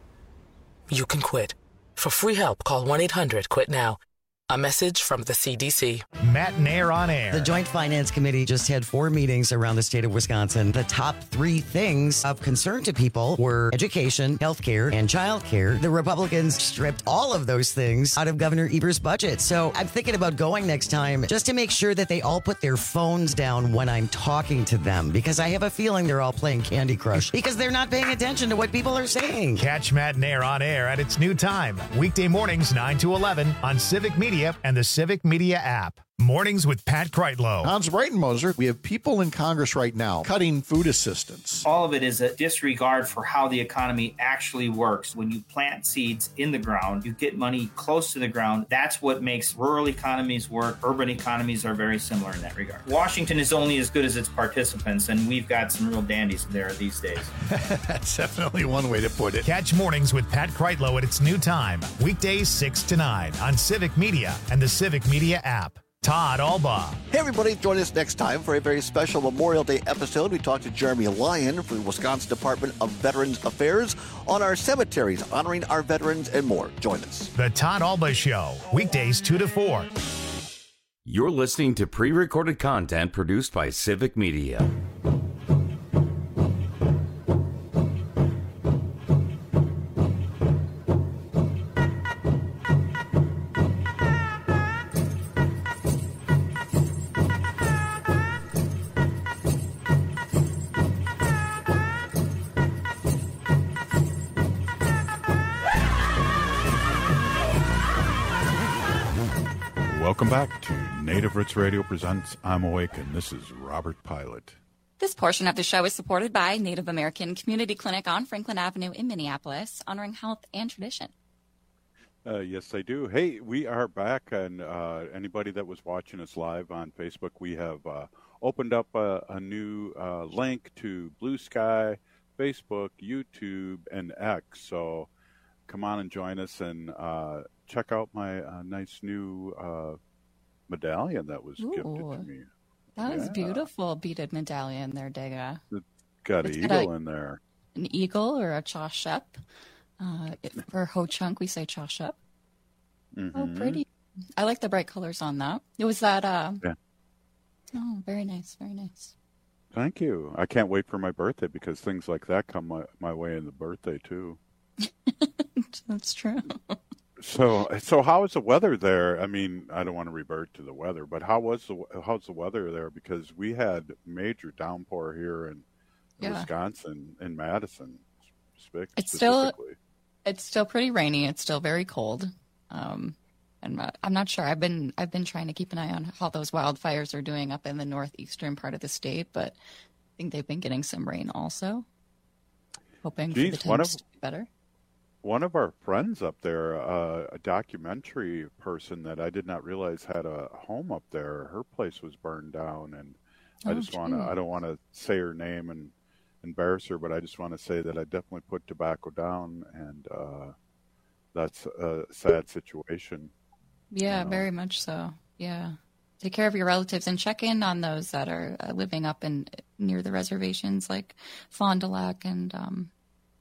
Speaker 33: You can quit. For free help, call one eight hundred quit now. A message from the C D C.
Speaker 1: Matt Nair on air.
Speaker 15: The Joint Finance Committee just had four meetings around the state of Wisconsin. The top three things of concern to people were education, healthcare, and childcare. The Republicans stripped all of those things out of Governor Evers' budget. So I'm thinking about going next time just to make sure that they all put their phones down when I'm talking to them, because I have a feeling they're all playing Candy Crush because they're not paying attention to what people are saying.
Speaker 1: Catch Matt Nair on air at its new time. Weekday mornings, nine to eleven on Civic Media and the Civic Media app. Mornings with Pat Kreitlow.
Speaker 34: Hans Breitenmoser, we have people in Congress right now cutting food assistance.
Speaker 35: All of it is a disregard for how the economy actually works. When you plant seeds in the ground, you get money close to the ground. That's what makes rural economies work. Urban economies are very similar in that regard. Washington is only as good as its participants, and we've got some real dandies there these days.
Speaker 34: That's definitely one way to put it.
Speaker 1: Catch Mornings with Pat Kreitlow at its new time. Weekdays six to nine on Civic Media and the Civic Media app. Todd Albaugh.
Speaker 36: Hey, everybody. Join us next time for a very special Memorial Day episode. We talk to Jeremy Lyon from the Wisconsin Department of Veterans Affairs on our cemeteries, honoring our veterans and more. Join us.
Speaker 1: The Todd Albaugh Show, weekdays two to four.
Speaker 16: You're listening to pre-recorded content produced by Civic Media.
Speaker 2: Welcome back to Native Roots Radio presents I'm Awake, and this is Robert Pilot.
Speaker 3: This portion of the show is supported by Native American Community Clinic on Franklin Avenue in Minneapolis, honoring health and tradition.
Speaker 4: Uh, yes, I do. Hey, we are back, and uh, anybody that was watching us live on Facebook, we have uh, opened up a, a new uh, link to Blue Sky, Facebook, YouTube, and X. So come on and join us and uh, check out my uh, nice new uh, medallion that was Ooh, gifted to me.
Speaker 3: That was
Speaker 4: yeah.
Speaker 3: beautiful, beaded medallion there, Dega.
Speaker 4: It's got an eagle a, in there.
Speaker 3: An eagle or a chashep. Uh, for Ho Chunk, we say chashep. Mm-hmm. Oh, pretty. I like the bright colors on that. It was that. Uh, yeah. Oh, very nice, very nice.
Speaker 4: Thank you. I can't wait for my birthday because things like that come my, my way in the birthday, too.
Speaker 3: That's true.
Speaker 4: So, so how is the weather there? I mean, I don't want to revert to the weather, but how was the how's the weather there? Because we had major downpour here in yeah. Wisconsin, in Madison.
Speaker 3: It's still it's still pretty rainy. It's still very cold, um, and I'm not sure. I've been I've been trying to keep an eye on how those wildfires are doing up in the northeastern part of the state, but I think they've been getting some rain also. Hoping Jeez, for the temps to be better.
Speaker 4: One of our friends up there, uh, a documentary person that I did not realize had a home up there, her place was burned down, and oh, I just want to, I don't want to say her name and embarrass her, but I just want to say that I definitely put tobacco down, and uh, that's a sad situation.
Speaker 3: Yeah, you know? Very much so. Yeah. Take care of your relatives and check in on those that are uh, living up in near the reservations, like Fond du Lac and um,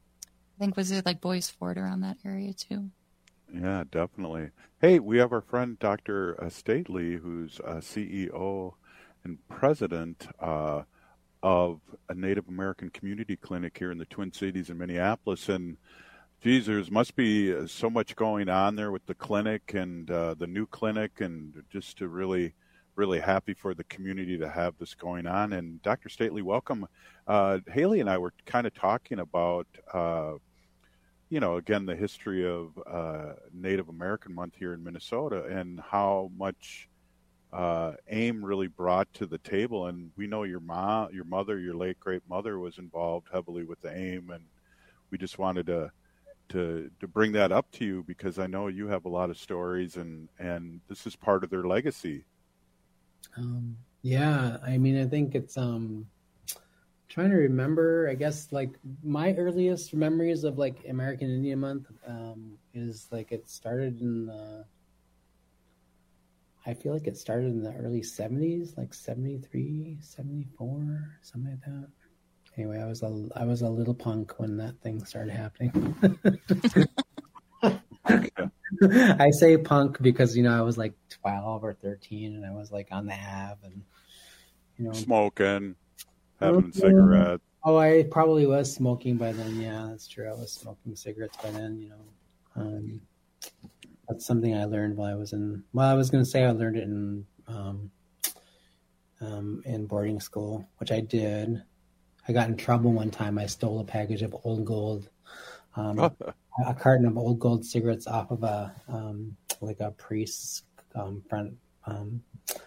Speaker 3: I think was it like Boys Fort around that area too.
Speaker 4: Yeah, definitely. Hey, we have our friend Doctor Stately, who's a C E O and president uh, of a Native American Community Clinic here in the Twin Cities in Minneapolis, and geez, there must be so much going on there with the clinic and uh, the new clinic, and just to really. Really happy for the community to have this going on. And Doctor Stately, welcome. Uh, Haley and I were kind of talking about, uh, you know, again, the history of uh, Native American Month here in Minnesota and how much uh, AIM really brought to the table. And we know your mom, your mother, your late great mother was involved heavily with the AIM, and we just wanted to to to bring that up to you because I know you have a lot of stories, and and this is part of their legacy.
Speaker 5: Um, yeah, I mean, I think it's um, trying to remember, I guess, like my earliest memories of like American Indian Month um, is like it started in the, I feel like it started in the early seventies, like seventy-three, seventy-four, something like that. Anyway, I was a, I was a little punk when that thing started happening. I say punk because, you know, I was like twelve or thirteen and I was like on the Ave and, you know,
Speaker 4: smoking, having cigarettes.
Speaker 5: Oh, I probably was smoking by then. Yeah, that's true. I was smoking cigarettes by then, you know. Um, that's something I learned while I was in, well, I was going to say I learned it in, um, um, in boarding school, which I did. I got in trouble one time. I stole a package of Old Gold. Um, a carton of Old Gold cigarettes off of a um, like a priest's um, front um,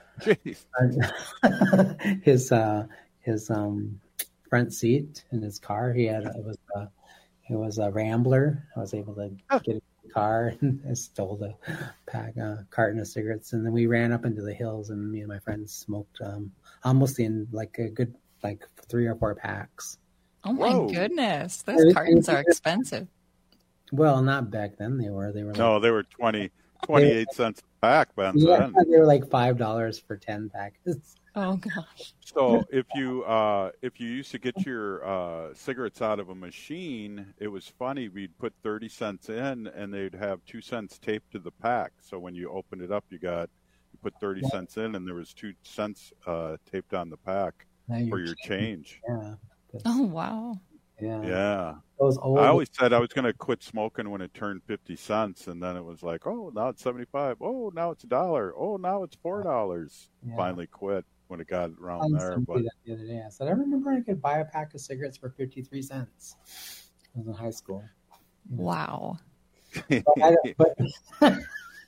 Speaker 5: his uh, his um, front seat in his car. He had it was a it was a Rambler. I was able to get in the car and I stole the pack uh, carton of cigarettes, and then we ran up into the hills, and me and my friends smoked um, almost in like a good like three or four packs.
Speaker 3: Oh my Whoa. goodness! Those cartons are expensive.
Speaker 5: Well, not back then. They were. They were. Like,
Speaker 4: no, they were twenty, twenty-eight they, cents a pack back
Speaker 5: yeah,
Speaker 4: then.
Speaker 5: They were like five dollars for ten packets.
Speaker 3: Oh gosh.
Speaker 4: So if you uh, if you used to get your uh, cigarettes out of a machine, it was funny. We'd put thirty cents in, and they'd have two cents taped to the pack. So when you opened it up, you got you put thirty yeah. cents in, and there was two cents uh, taped on the pack for your change.
Speaker 5: Yeah.
Speaker 3: Oh wow.
Speaker 5: Yeah.
Speaker 4: Yeah.
Speaker 5: Those old...
Speaker 4: I always said I was going to quit smoking when it turned fifty cents, and then it was like, oh, now it's seventy-five. Oh, now it's a dollar. Oh, now it's four dollars. Yeah. Finally quit when it got around there. But
Speaker 5: the other day, I said I remember I could buy a pack of cigarettes for fifty-three cents. I was in high school.
Speaker 3: Wow.
Speaker 5: but, I, but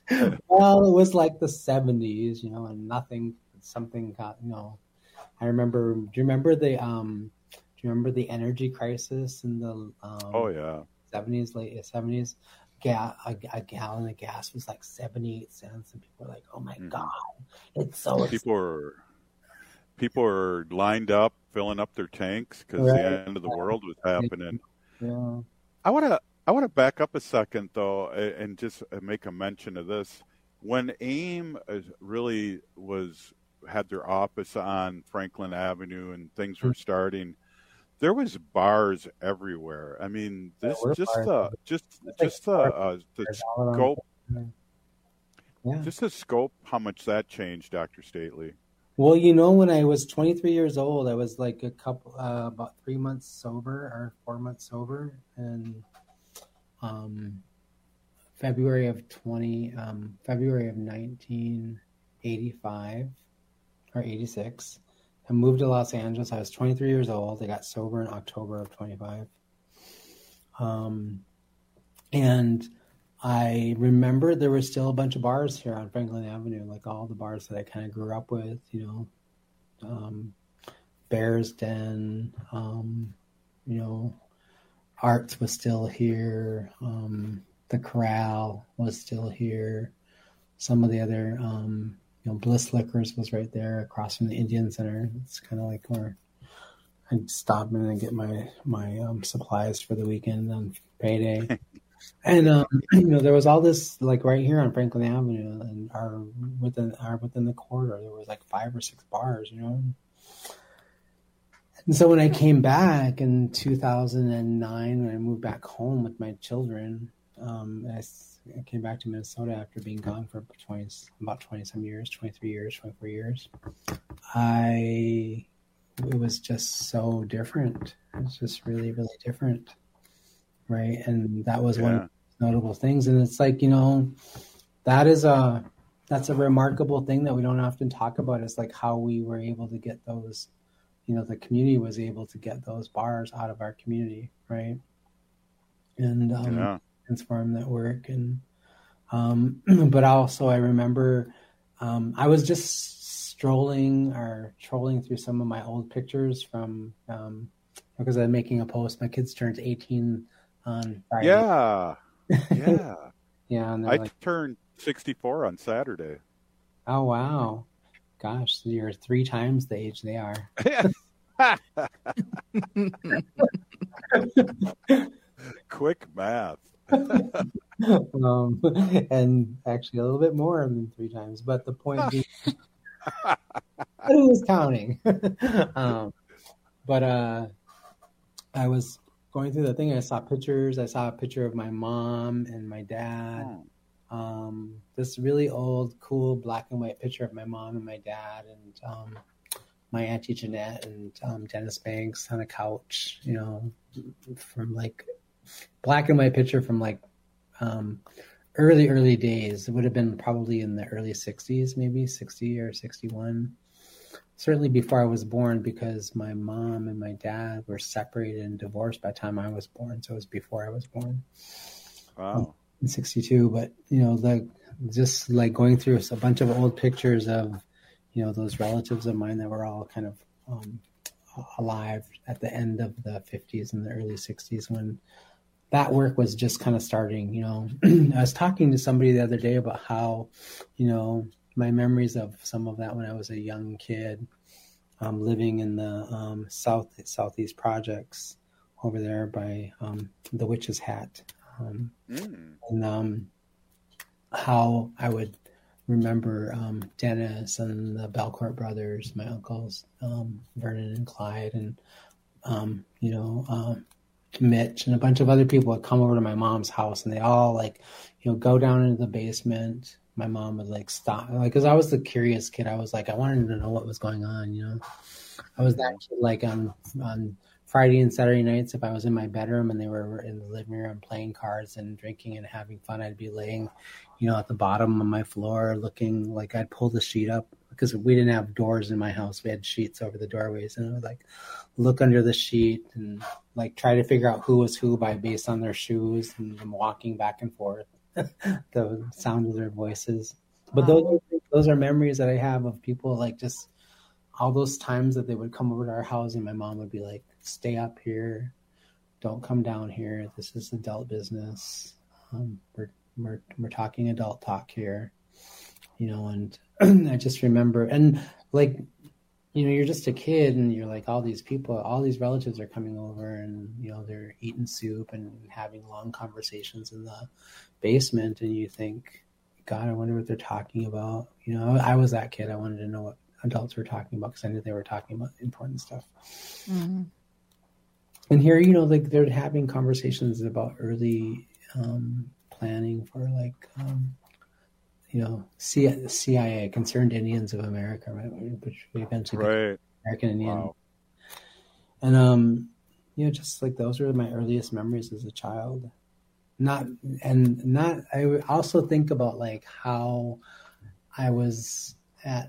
Speaker 5: Well, it was like the seventies, you know, and nothing, something got, you know, I remember, do you remember the, um, do you remember the energy crisis in the, um,
Speaker 4: oh yeah,
Speaker 5: seventies, late seventies? Ga- a, a gallon of gas was like seventy-eight cents, and people were like, "Oh my mm-hmm. God, it's so expensive."
Speaker 4: People are people are lined up filling up their tanks because right. the end of the yeah. world was happening.
Speaker 5: Yeah.
Speaker 4: I want to I want to back up a second though, and just make a mention of this. When AIM really was had their office on Franklin Avenue and things were starting, there was bars everywhere. I mean, this yeah, just the just it's just like the uh, the scope,
Speaker 5: yeah.
Speaker 4: just the scope. How much that changed, Doctor Stately?
Speaker 5: Well, you know, when I was twenty-three years old, I was like a couple, uh, about three months sober or four months sober, and um, February of twenty, um, February of nineteen eighty-five or eighty-six. I moved to Los Angeles. I was twenty-three years old. I got sober in October of twenty-five. Um, and I remember there were still a bunch of bars here on Franklin Avenue, like all the bars that I kind of grew up with, you know, um, Bear's Den, um, you know, Arts was still here. Um, the Corral was still here. Some of the other, um, you know, Bliss Liquors was right there across from the Indian Center. It's kind of like where I'd stop in and get my my um, supplies for the weekend on payday. And um, you know, there was all this like right here on Franklin Avenue, and our within our within the corridor, there was like five or six bars, you know. And so when I came back in two thousand nine, when I moved back home with my children, um, I. I came back to Minnesota after being gone for twenty, about twenty some years, twenty-three years, twenty-four years. I, it was just so different. It was just really, really different. Right. And that was yeah. one of the notable things. And it's like, you know, that is a, that's a remarkable thing that we don't often talk about, is like how we were able to get those, you know, the community was able to get those bars out of our community. Right. And, um, yeah. transform that work. And um but also I remember um I was just strolling or trolling through some of my old pictures from um because I'm making a post. My kids turned eighteen on Friday.
Speaker 4: Yeah. Yeah.
Speaker 5: Yeah. And
Speaker 4: I
Speaker 5: like,
Speaker 4: turned sixty-four on Saturday.
Speaker 5: Oh wow. Gosh, so you're three times the age they are.
Speaker 4: Quick math.
Speaker 5: um, and actually a little bit more than three times, but the point being, who was counting? um, but uh, I was going through the thing. I saw pictures. I saw a picture of my mom and my dad. Oh. Um, this really old, cool black and white picture of my mom and my dad, and um, my Auntie Jeanette and um, Dennis Banks on a couch. You know, from like. Black and white picture from like um, early, early days. It would have been probably in the early sixties, maybe sixty or sixty-one. Certainly before I was born, because my mom and my dad were separated and divorced by the time I was born. So it was before I was born.
Speaker 4: Wow.
Speaker 5: In sixty-two. But, you know, like just like going through a bunch of old pictures of, you know, those relatives of mine that were all kind of um, alive at the end of the fifties and the early sixties when that work was just kind of starting, you know. I was talking to somebody the other day about how, you know, my memories of some of that when I was a young kid, um, living in the um, south southeast projects over there by um, the Witch's Hat, um, mm. and um, how I would remember um, Dennis and the Belcourt brothers, my uncles, um, Vernon and Clyde, and um, you know. Um, Mitch and a bunch of other people would come over to my mom's house, and they all like, you know, go down into the basement. My mom would like stop, like, cause I was the curious kid. I was like, I wanted to know what was going on, you know. I was that kid, like on on Friday and Saturday nights, if I was in my bedroom and they were in the living room playing cards and drinking and having fun, I'd be laying, you know, at the bottom of my floor looking like I'd pull the sheet up because we didn't have doors in my house. We had sheets over the doorways, and I would like look under the sheet and like try to figure out who was who by based on their shoes and them walking back and forth. the sound of their voices. But those are, those are memories that I have of people, like just all those times that they would come over to our house and my mom would be like, stay up here, don't come down here. This is adult business. Um, we're, we're, we're talking adult talk here, you know, and I just remember, and like, you know, you're just a kid and you're like, all these people, all these relatives are coming over and, you know, they're eating soup and having long conversations in the basement. And you think, God, I wonder what they're talking about. You know, I was that kid. I wanted to know what adults were talking about because I knew they were talking about important stuff. Mm-hmm. And here, you know, like they're having conversations about early um, planning for like, um, you know, C I A, Concerned Indians of America, right? Which we eventually
Speaker 4: right.
Speaker 5: American Indian.
Speaker 4: Wow.
Speaker 5: And, um, you know, just like those are my earliest memories as a child. Not, and not, I would also think about like how I was at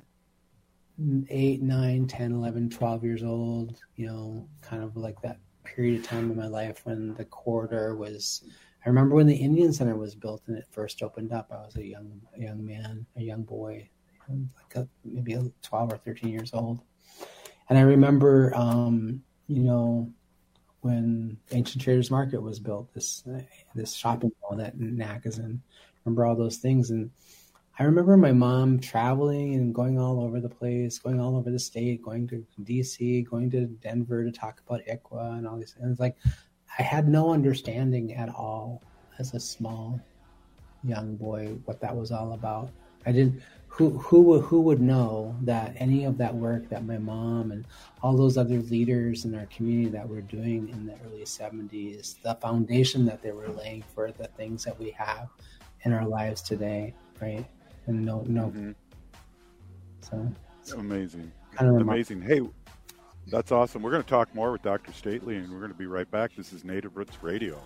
Speaker 5: eight, nine, ten, eleven, twelve years old, you know, kind of like that period of time in my life when the corridor was, I remember when the Indian Center was built and it first opened up. I was a young, a young man, a young boy, like a, maybe twelve or thirteen years old. And I remember, um, you know, when Ancient Traders Market was built, this uh, this shopping mall that N A C is in. Remember all those things. And I remember my mom traveling and going all over the place, going all over the state, going to D C, going to Denver to talk about I C W A and all these. And it's like, I had no understanding at all as a small young boy what that was all about. I didn't, who who who would know that any of that work that my mom and all those other leaders in our community that were doing in the early seventies, the foundation that they were laying for the things that we have in our lives today, right? And no, no.
Speaker 4: Mm-hmm.
Speaker 5: So
Speaker 4: amazing,
Speaker 5: kind of
Speaker 4: amazing. Hey, that's awesome. We're going to talk more with Doctor Stately, and we're going to be right back. This is Native Roots Radio.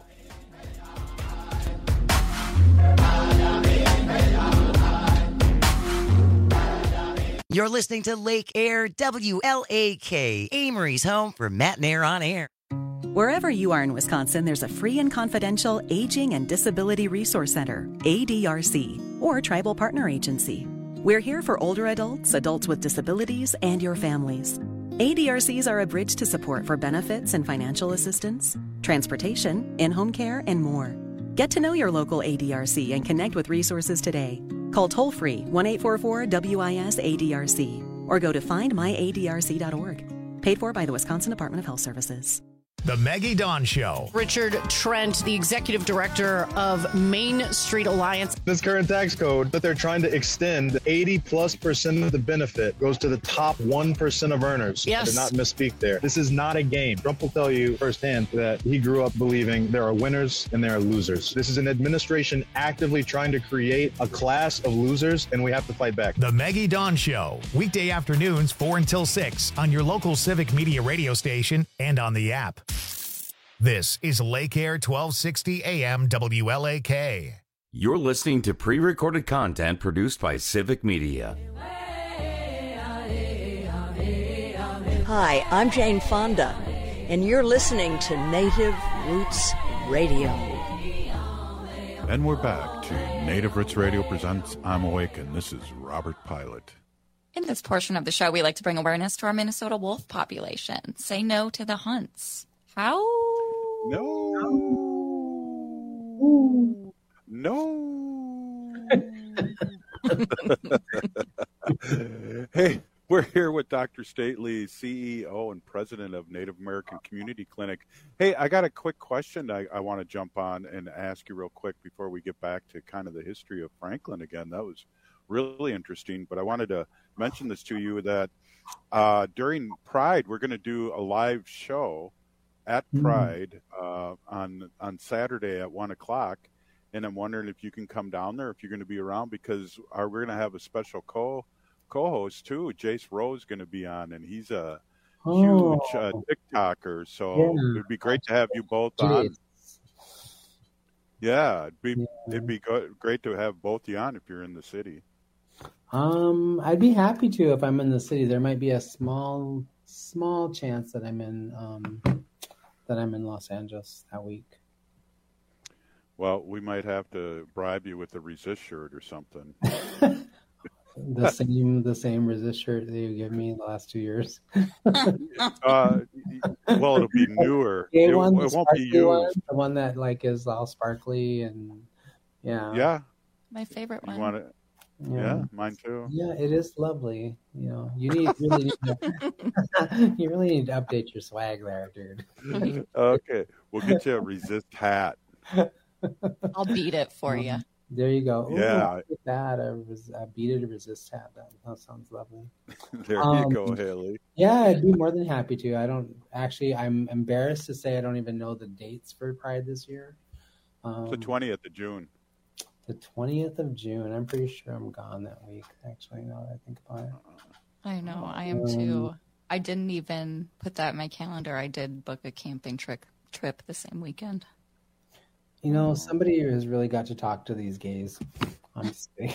Speaker 15: You're listening to Lake Air W L A K, Amory's home for Matt and Air on Air.
Speaker 6: Wherever you are in Wisconsin, there's a free and confidential Aging and Disability Resource Center, A D R C, or Tribal Partner Agency. We're here for older adults, adults with disabilities, and your families. A D R Cs are a bridge to support for benefits and financial assistance, transportation, in-home care, and more. Get to know your local A D R C and connect with resources today. Call toll-free one eight four four W I S A D R C or go to find my A D R C dot org. Paid for by the Wisconsin Department of Health Services.
Speaker 1: The Maggie Dawn Show.
Speaker 7: Richard Trent, the executive director of Main Street Alliance.
Speaker 8: This current tax code that they're trying to extend, eighty plus percent of the benefit goes to the top one percent of earners.
Speaker 7: Yes.
Speaker 8: I did not misspeak there. This is not a game. Trump will tell you firsthand that he grew up believing there are winners and there are losers. This is an administration actively trying to create a class of losers, and we have to fight back.
Speaker 1: The Maggie Dawn Show. Weekday afternoons, four until six on your local Civic Media radio station and on the app. This is Lake Air twelve sixty A M W L A K.
Speaker 16: You're listening to pre-recorded content produced by Civic Media.
Speaker 9: Hi, I'm Jane Fonda, and you're listening to Native Roots Radio.
Speaker 2: And we're back to Native Roots Radio presents I'm Awake, and this is Robert Pilot.
Speaker 3: In this portion of the show, we like to bring awareness to our Minnesota wolf population. Say no to the hunts. How?
Speaker 4: No. No. Hey, we're here with Doctor Stately, C E O and president of Native American Community Clinic. Hey, I got a quick question I, I want to jump on and ask you real quick before we get back to kind of the history of Franklin again. That was really interesting, but I wanted to mention this to you that uh, during Pride, we're going to do a live show at Pride uh, on on Saturday at one o'clock, and I'm wondering if you can come down there, if you're going to be around, because our, we're going to have a special co co-host too. Jace Rose is going to be on, and he's a oh. huge uh, TikToker, so yeah. it'd be great to have you both Jeez. on. Yeah, it'd be yeah. it'd be go- great to have both you on if you're in the city.
Speaker 5: Um, I'd be happy to if I'm in the city. There might be a small small chance that I'm in. Um, that I'm in Los Angeles that week.
Speaker 4: Well, we might have to bribe you with a resist shirt or something.
Speaker 5: The same, the same resist shirt that you give me the last two years.
Speaker 4: uh, well, it'll be newer.
Speaker 5: The
Speaker 4: It,
Speaker 5: one,
Speaker 4: it
Speaker 5: the
Speaker 4: won't be
Speaker 5: sparkly one,
Speaker 4: used.
Speaker 5: the one that like is all sparkly and yeah,
Speaker 4: Yeah.
Speaker 3: My favorite
Speaker 4: You
Speaker 3: one.
Speaker 4: want it? Yeah.
Speaker 5: Yeah.
Speaker 4: Mine too.
Speaker 5: Yeah, it is lovely. You know, you need really need to, you really need to update your swag there, dude.
Speaker 4: Okay, we'll get you a resist hat.
Speaker 3: I'll beat it for
Speaker 5: Um,
Speaker 3: you.
Speaker 5: There you go. Ooh,
Speaker 4: Yeah.
Speaker 5: look at that. A, res- a beat it, a resist hat. That, that sounds lovely.
Speaker 4: There
Speaker 5: Um,
Speaker 4: you go, Haley.
Speaker 5: Yeah, I'd be more than happy to. I don't actually. I'm embarrassed to say I don't even know the dates for Pride this year. Um,
Speaker 4: It's the twentieth of June.
Speaker 5: The twentieth of June. I'm pretty sure I'm gone that week. Actually, now that I think about it.
Speaker 3: I know, I am too. I didn't even put that in my calendar. I did book a camping trip trip the same weekend.
Speaker 5: You know, somebody has really got to talk to these gays. Honestly.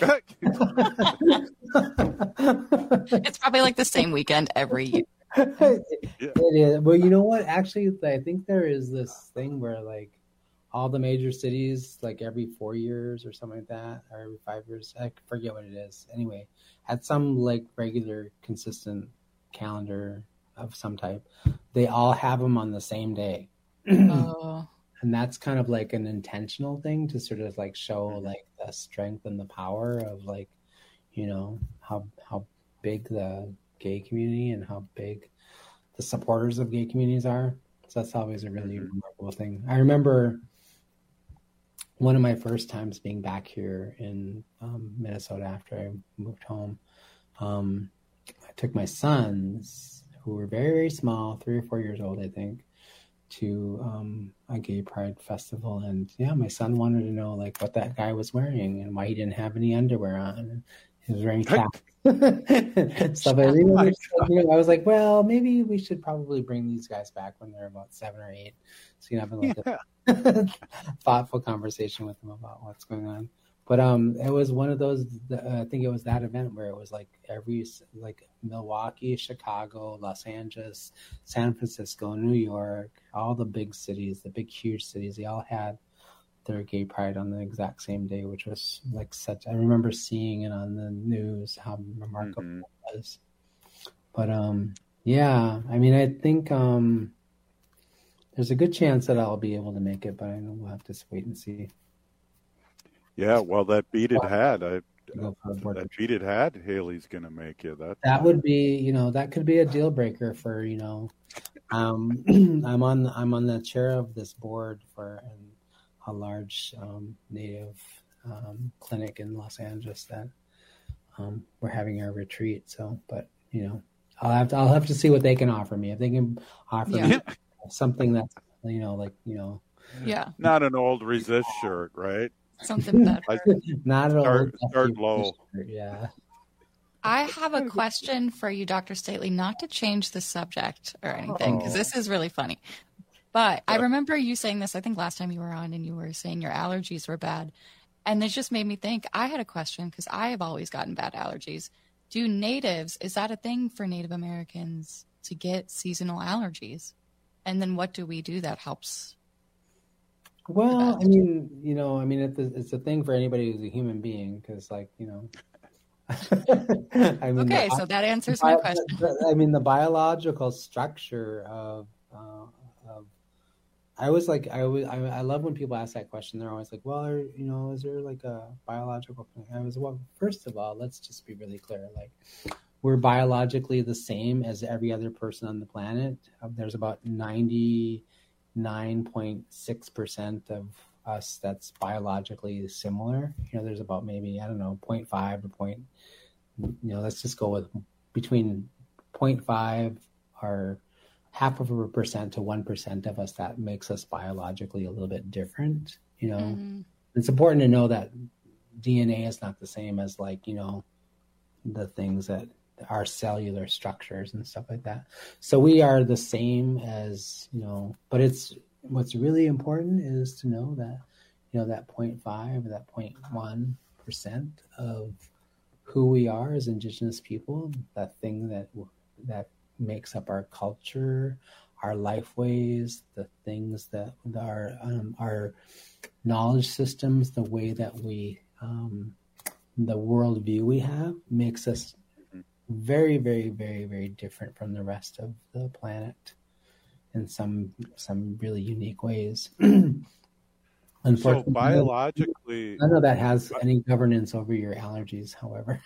Speaker 3: It's probably like the same weekend every year.
Speaker 5: It is. Well, you know what? Actually, I think there is this thing where like all the major cities, like every four years or something like that, or every five years, I forget what it is. Anyway, at some like regular, consistent calendar of some type, they all have them on the same day.
Speaker 3: Oh.
Speaker 5: And that's kind of like an intentional thing to sort of like show like the strength and the power of like, you know, how how big the gay community and how big the supporters of gay communities are. So that's always a really remarkable thing. I remember one of my first times being back here in um, Minnesota after I moved home. Um, I took my sons, who were very, very small, three or four years old, I think, to um, a gay pride festival. And yeah, my son wanted to know like what that guy was wearing and why he didn't have any underwear on. And he was wearing chaps. So I, you know, you know, I was like, well, maybe we should probably bring these guys back when they're about seven or eight. So you can have like
Speaker 4: Yeah.
Speaker 5: a thoughtful conversation with them about what's going on. But um, it was one of those, uh, I think it was that event where it was like every, like Milwaukee, Chicago, Los Angeles, San Francisco, New York, all the big cities, the big, huge cities, they all had their gay pride on the exact same day, which was like such, I remember seeing it on the news, how remarkable
Speaker 4: Mhm.
Speaker 5: it was. But um, yeah, I mean, I think um, there's a good chance that I'll be able to make it, but I know we'll have to wait and see.
Speaker 4: Yeah, well, that beaded hat, I,
Speaker 5: Go for a board
Speaker 4: that beaded hat, Haley's gonna make you. That
Speaker 5: That would be, you know, that could be a deal breaker for, you know, um, I'm on, I'm on the chair of this board for an, a large um, Native um, clinic in Los Angeles that um, we're having our retreat. So, but you know, I'll have to, I'll have to see what they can offer me. If they can offer
Speaker 3: Yeah.
Speaker 5: me something that's, you know, like, you know,
Speaker 3: Yeah,
Speaker 4: not an old resist shirt, right?
Speaker 3: something better.
Speaker 4: I
Speaker 5: not at all.
Speaker 4: start, start low.
Speaker 5: Yeah.
Speaker 3: I have a question for you, Doctor Stately, not to change the subject or anything, because this is really funny. But I remember you saying this, I think last time you were on, and you were saying your allergies were bad. And this just made me think, I had a question, because I have always gotten bad allergies. Do natives, is that a thing for Native Americans to get seasonal allergies? And then what do we do that helps?
Speaker 5: Well, I mean, you know, I mean, it's a, it's a thing for anybody who's a human being, because, like, you know. I mean,
Speaker 3: Okay,
Speaker 5: the-
Speaker 3: so that answers my
Speaker 5: the-
Speaker 3: question.
Speaker 5: the- I mean, the biological structure of, uh, of I was like, I always, I, I love when people ask that question. They're always like, well, are, you know, is there like a biological thing? I was, well, first of all, let's just be really clear. Like, we're biologically the same as every other person on the planet. Uh, There's about ninety-nine point six percent of us that's biologically similar. You know, there's about maybe, I don't know, zero point five or point, you know, let's just go with between zero point five or half of a percent to one percent of us that makes us biologically a little bit different. You know,
Speaker 3: Mhm.
Speaker 5: it's important to know that D N A is not the same as, like, you know, the things that our cellular structures and stuff like that. So we are the same as, you know, but it's, what's really important is to know that, you know, that zero point five or that zero point one percent of who we are as Indigenous people, that thing that, that makes up our culture, our life ways, the things that our um, our knowledge systems, the way that we um, the worldview we have makes us very, very, very, very different from the rest of the planet in some some really unique ways. Unfortunately,
Speaker 4: so biologically,
Speaker 5: none of that has any governance over your allergies, however.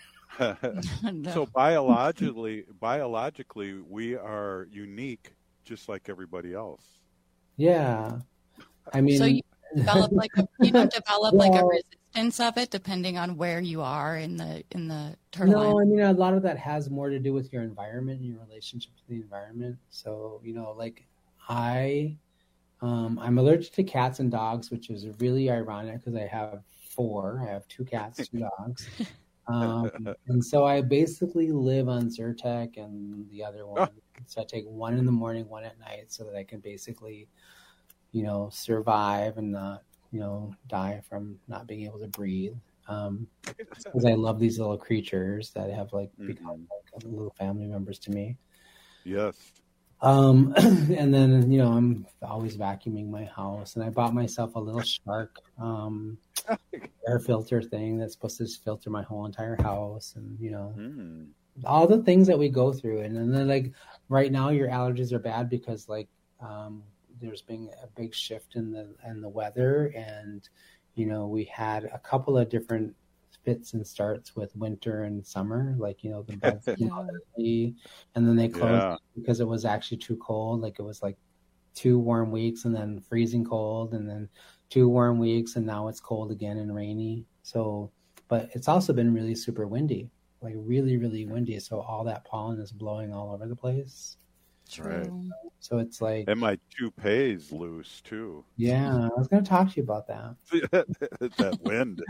Speaker 3: No.
Speaker 4: So biologically, biologically, we are unique, just like everybody else.
Speaker 5: Yeah, I mean,
Speaker 3: so you develop like a, you don't develop
Speaker 5: well,
Speaker 3: like a resistance of it depending on where you are in the in the turtle.
Speaker 5: No, I mean a lot of that has more to do with your environment and your relationship to the environment. So you know, like I, um, I'm allergic to cats and dogs, which is really ironic because I have four. I have two cats, two dogs. Um, and so I basically live on Zyrtec and the other one. So I take one in the morning, one at night, so that I can basically, you know, survive and not, you know, die from not being able to breathe. Um, because I love these little creatures that have like become like little family members to me.
Speaker 4: Yes.
Speaker 5: Um, and then, you know, I'm always vacuuming my house, and I bought myself a little Shark um, air filter thing that's supposed to just filter my whole entire house, and you know, mm. all the things that we go through. And, and then, like right now, your allergies are bad because like um, there's been a big shift in the in the weather, and you know, we had a couple of different fits and starts with winter and summer, like, you know, the buds came out early, and then they closed yeah. because it was actually too cold. Like it was like two warm weeks and then freezing cold, and then two warm weeks, and now it's cold again and rainy. So, but it's also been really super windy, like really, really windy. So all that pollen is blowing all over the place.
Speaker 4: That's right.
Speaker 5: So it's like,
Speaker 4: and my toupee's loose too.
Speaker 5: Yeah, I was going to talk to you about that.
Speaker 4: That wind.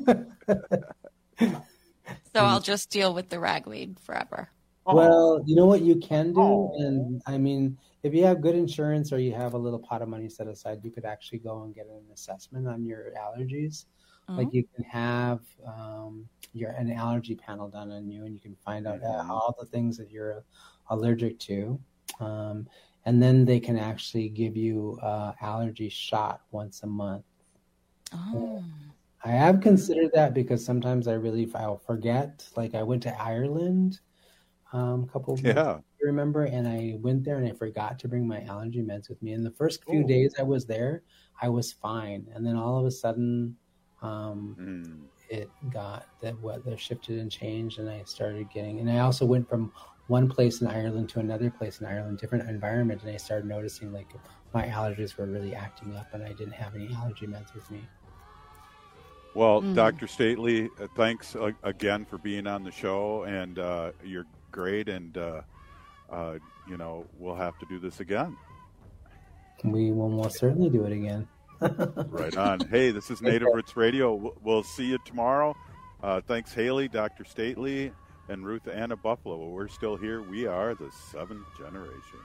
Speaker 3: So I'll just deal with the ragweed forever.
Speaker 5: Well, you know what you can do, oh. and I mean, if you have good insurance or you have a little pot of money set aside, you could actually go and get an assessment on your allergies. Mm-hmm. Like you can have um, your an allergy panel done on you, and you can find out mm-hmm. all the things that you're allergic to. Um, and then they can actually give you uh, allergy shot once a month.
Speaker 3: Oh.
Speaker 5: I have considered that because sometimes I really I'll forget. Like I went to Ireland um, a couple of
Speaker 4: yeah.
Speaker 5: months, I remember, and I went there and I forgot to bring my allergy meds with me. And the first few Ooh. days I was there, I was fine, and then all of a sudden, um, mm. it got the weather shifted and changed, and I started getting. And I also went from one place in Ireland to another place in Ireland, different environment, and I started noticing like my allergies were really acting up, and I didn't have any allergy meds with me.
Speaker 4: Well, mm. Doctor Stately, uh, thanks uh, again for being on the show, and uh, you're great, and uh, uh, you know, we'll have to do this again.
Speaker 5: We will most certainly do it again.
Speaker 4: Right on. Hey, this is Native Roots Radio. We'll see you tomorrow. Uh, thanks, Haley, Doctor Stately, and Ruth Anna Buffalo. Well, we're still here. We are the seventh generation.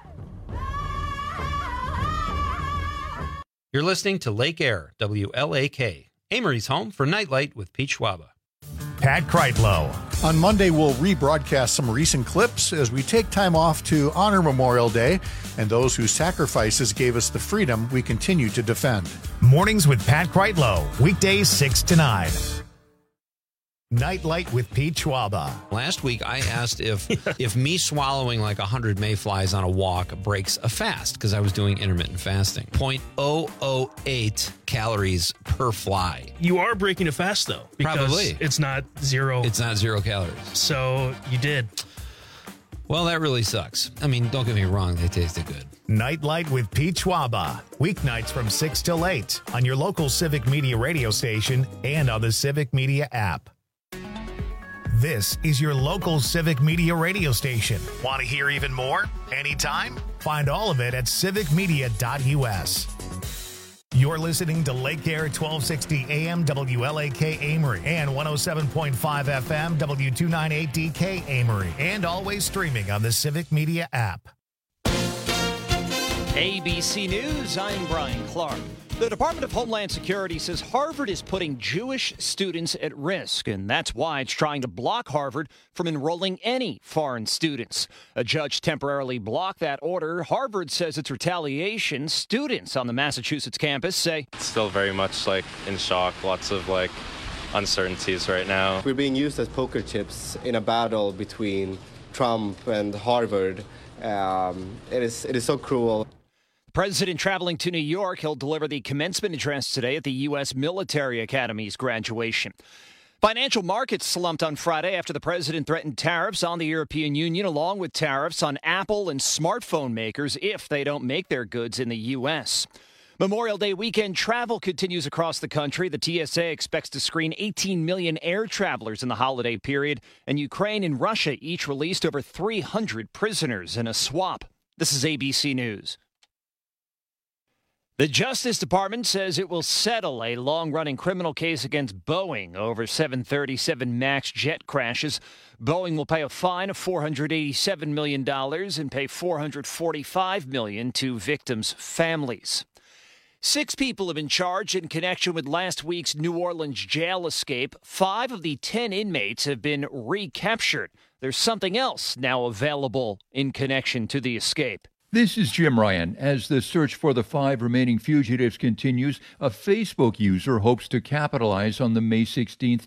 Speaker 10: You're listening to Lake Air, W L A K, Amory's home for Nightlight with Pete Schwaba.
Speaker 1: Pat Kreitlow.
Speaker 34: On Monday, we'll rebroadcast some recent clips as we take time off to honor Memorial Day and those whose sacrifices gave us the freedom we continue to defend.
Speaker 1: Mornings with Pat Kreitlow, weekdays six to nine. Nightlight with Pete Schwaba.
Speaker 10: Last week, I asked if if me swallowing like one hundred mayflies on a walk breaks a fast, because I was doing intermittent fasting. zero point zero zero eight calories per fly.
Speaker 11: You are breaking a fast, though. Because
Speaker 10: Probably.
Speaker 11: It's not zero.
Speaker 10: It's not zero calories.
Speaker 11: So you did.
Speaker 10: Well, that really sucks. I mean, don't get me wrong. They tasted good.
Speaker 1: Nightlight with Pete Schwaba. Weeknights from six till eight on your local Civic Media radio station and on the Civic Media app. This is your local Civic Media radio station. Want to hear even more? Anytime? Find all of it at civic media dot u s. You're listening to Lake Air twelve sixty A M W L A K Amory and one oh seven point five F M W two ninety-eight D K Amory, and always streaming on the Civic Media app.
Speaker 12: A B C News, I'm Brian Clark. The Department of Homeland Security says Harvard is putting Jewish students at risk, and that's why it's trying to block Harvard from enrolling any foreign students. A judge temporarily blocked that order. Harvard says it's retaliation. Students on the Massachusetts campus say
Speaker 13: it's still very much like in shock, lots of like uncertainties right now.
Speaker 14: We're being used as poker chips in a battle between Trump and Harvard. Um, it is it is so cruel.
Speaker 12: The president traveling to New York. He'll deliver the commencement address today at the U S Military Academy's graduation. Financial markets slumped on Friday after the president threatened tariffs on the European Union, along with tariffs on Apple and smartphone makers if they don't make their goods in the U S. Memorial Day weekend travel continues across the country. The T S A expects to screen eighteen million air travelers in the holiday period, and Ukraine and Russia each released over three hundred prisoners in a swap. This is A B C News. The Justice Department says it will settle a long-running criminal case against Boeing over seven thirty-seven MAX jet crashes. Boeing will pay a fine of four hundred eighty-seven million dollars and pay four hundred forty-five million dollars to victims' families. Six people have been charged in connection with last week's New Orleans jail escape. Five of the ten inmates have been recaptured. There's something else now available in connection to the escape.
Speaker 17: This is Jim Ryan. As the search for the five remaining fugitives continues, a Facebook user hopes to capitalize on the May sixteenth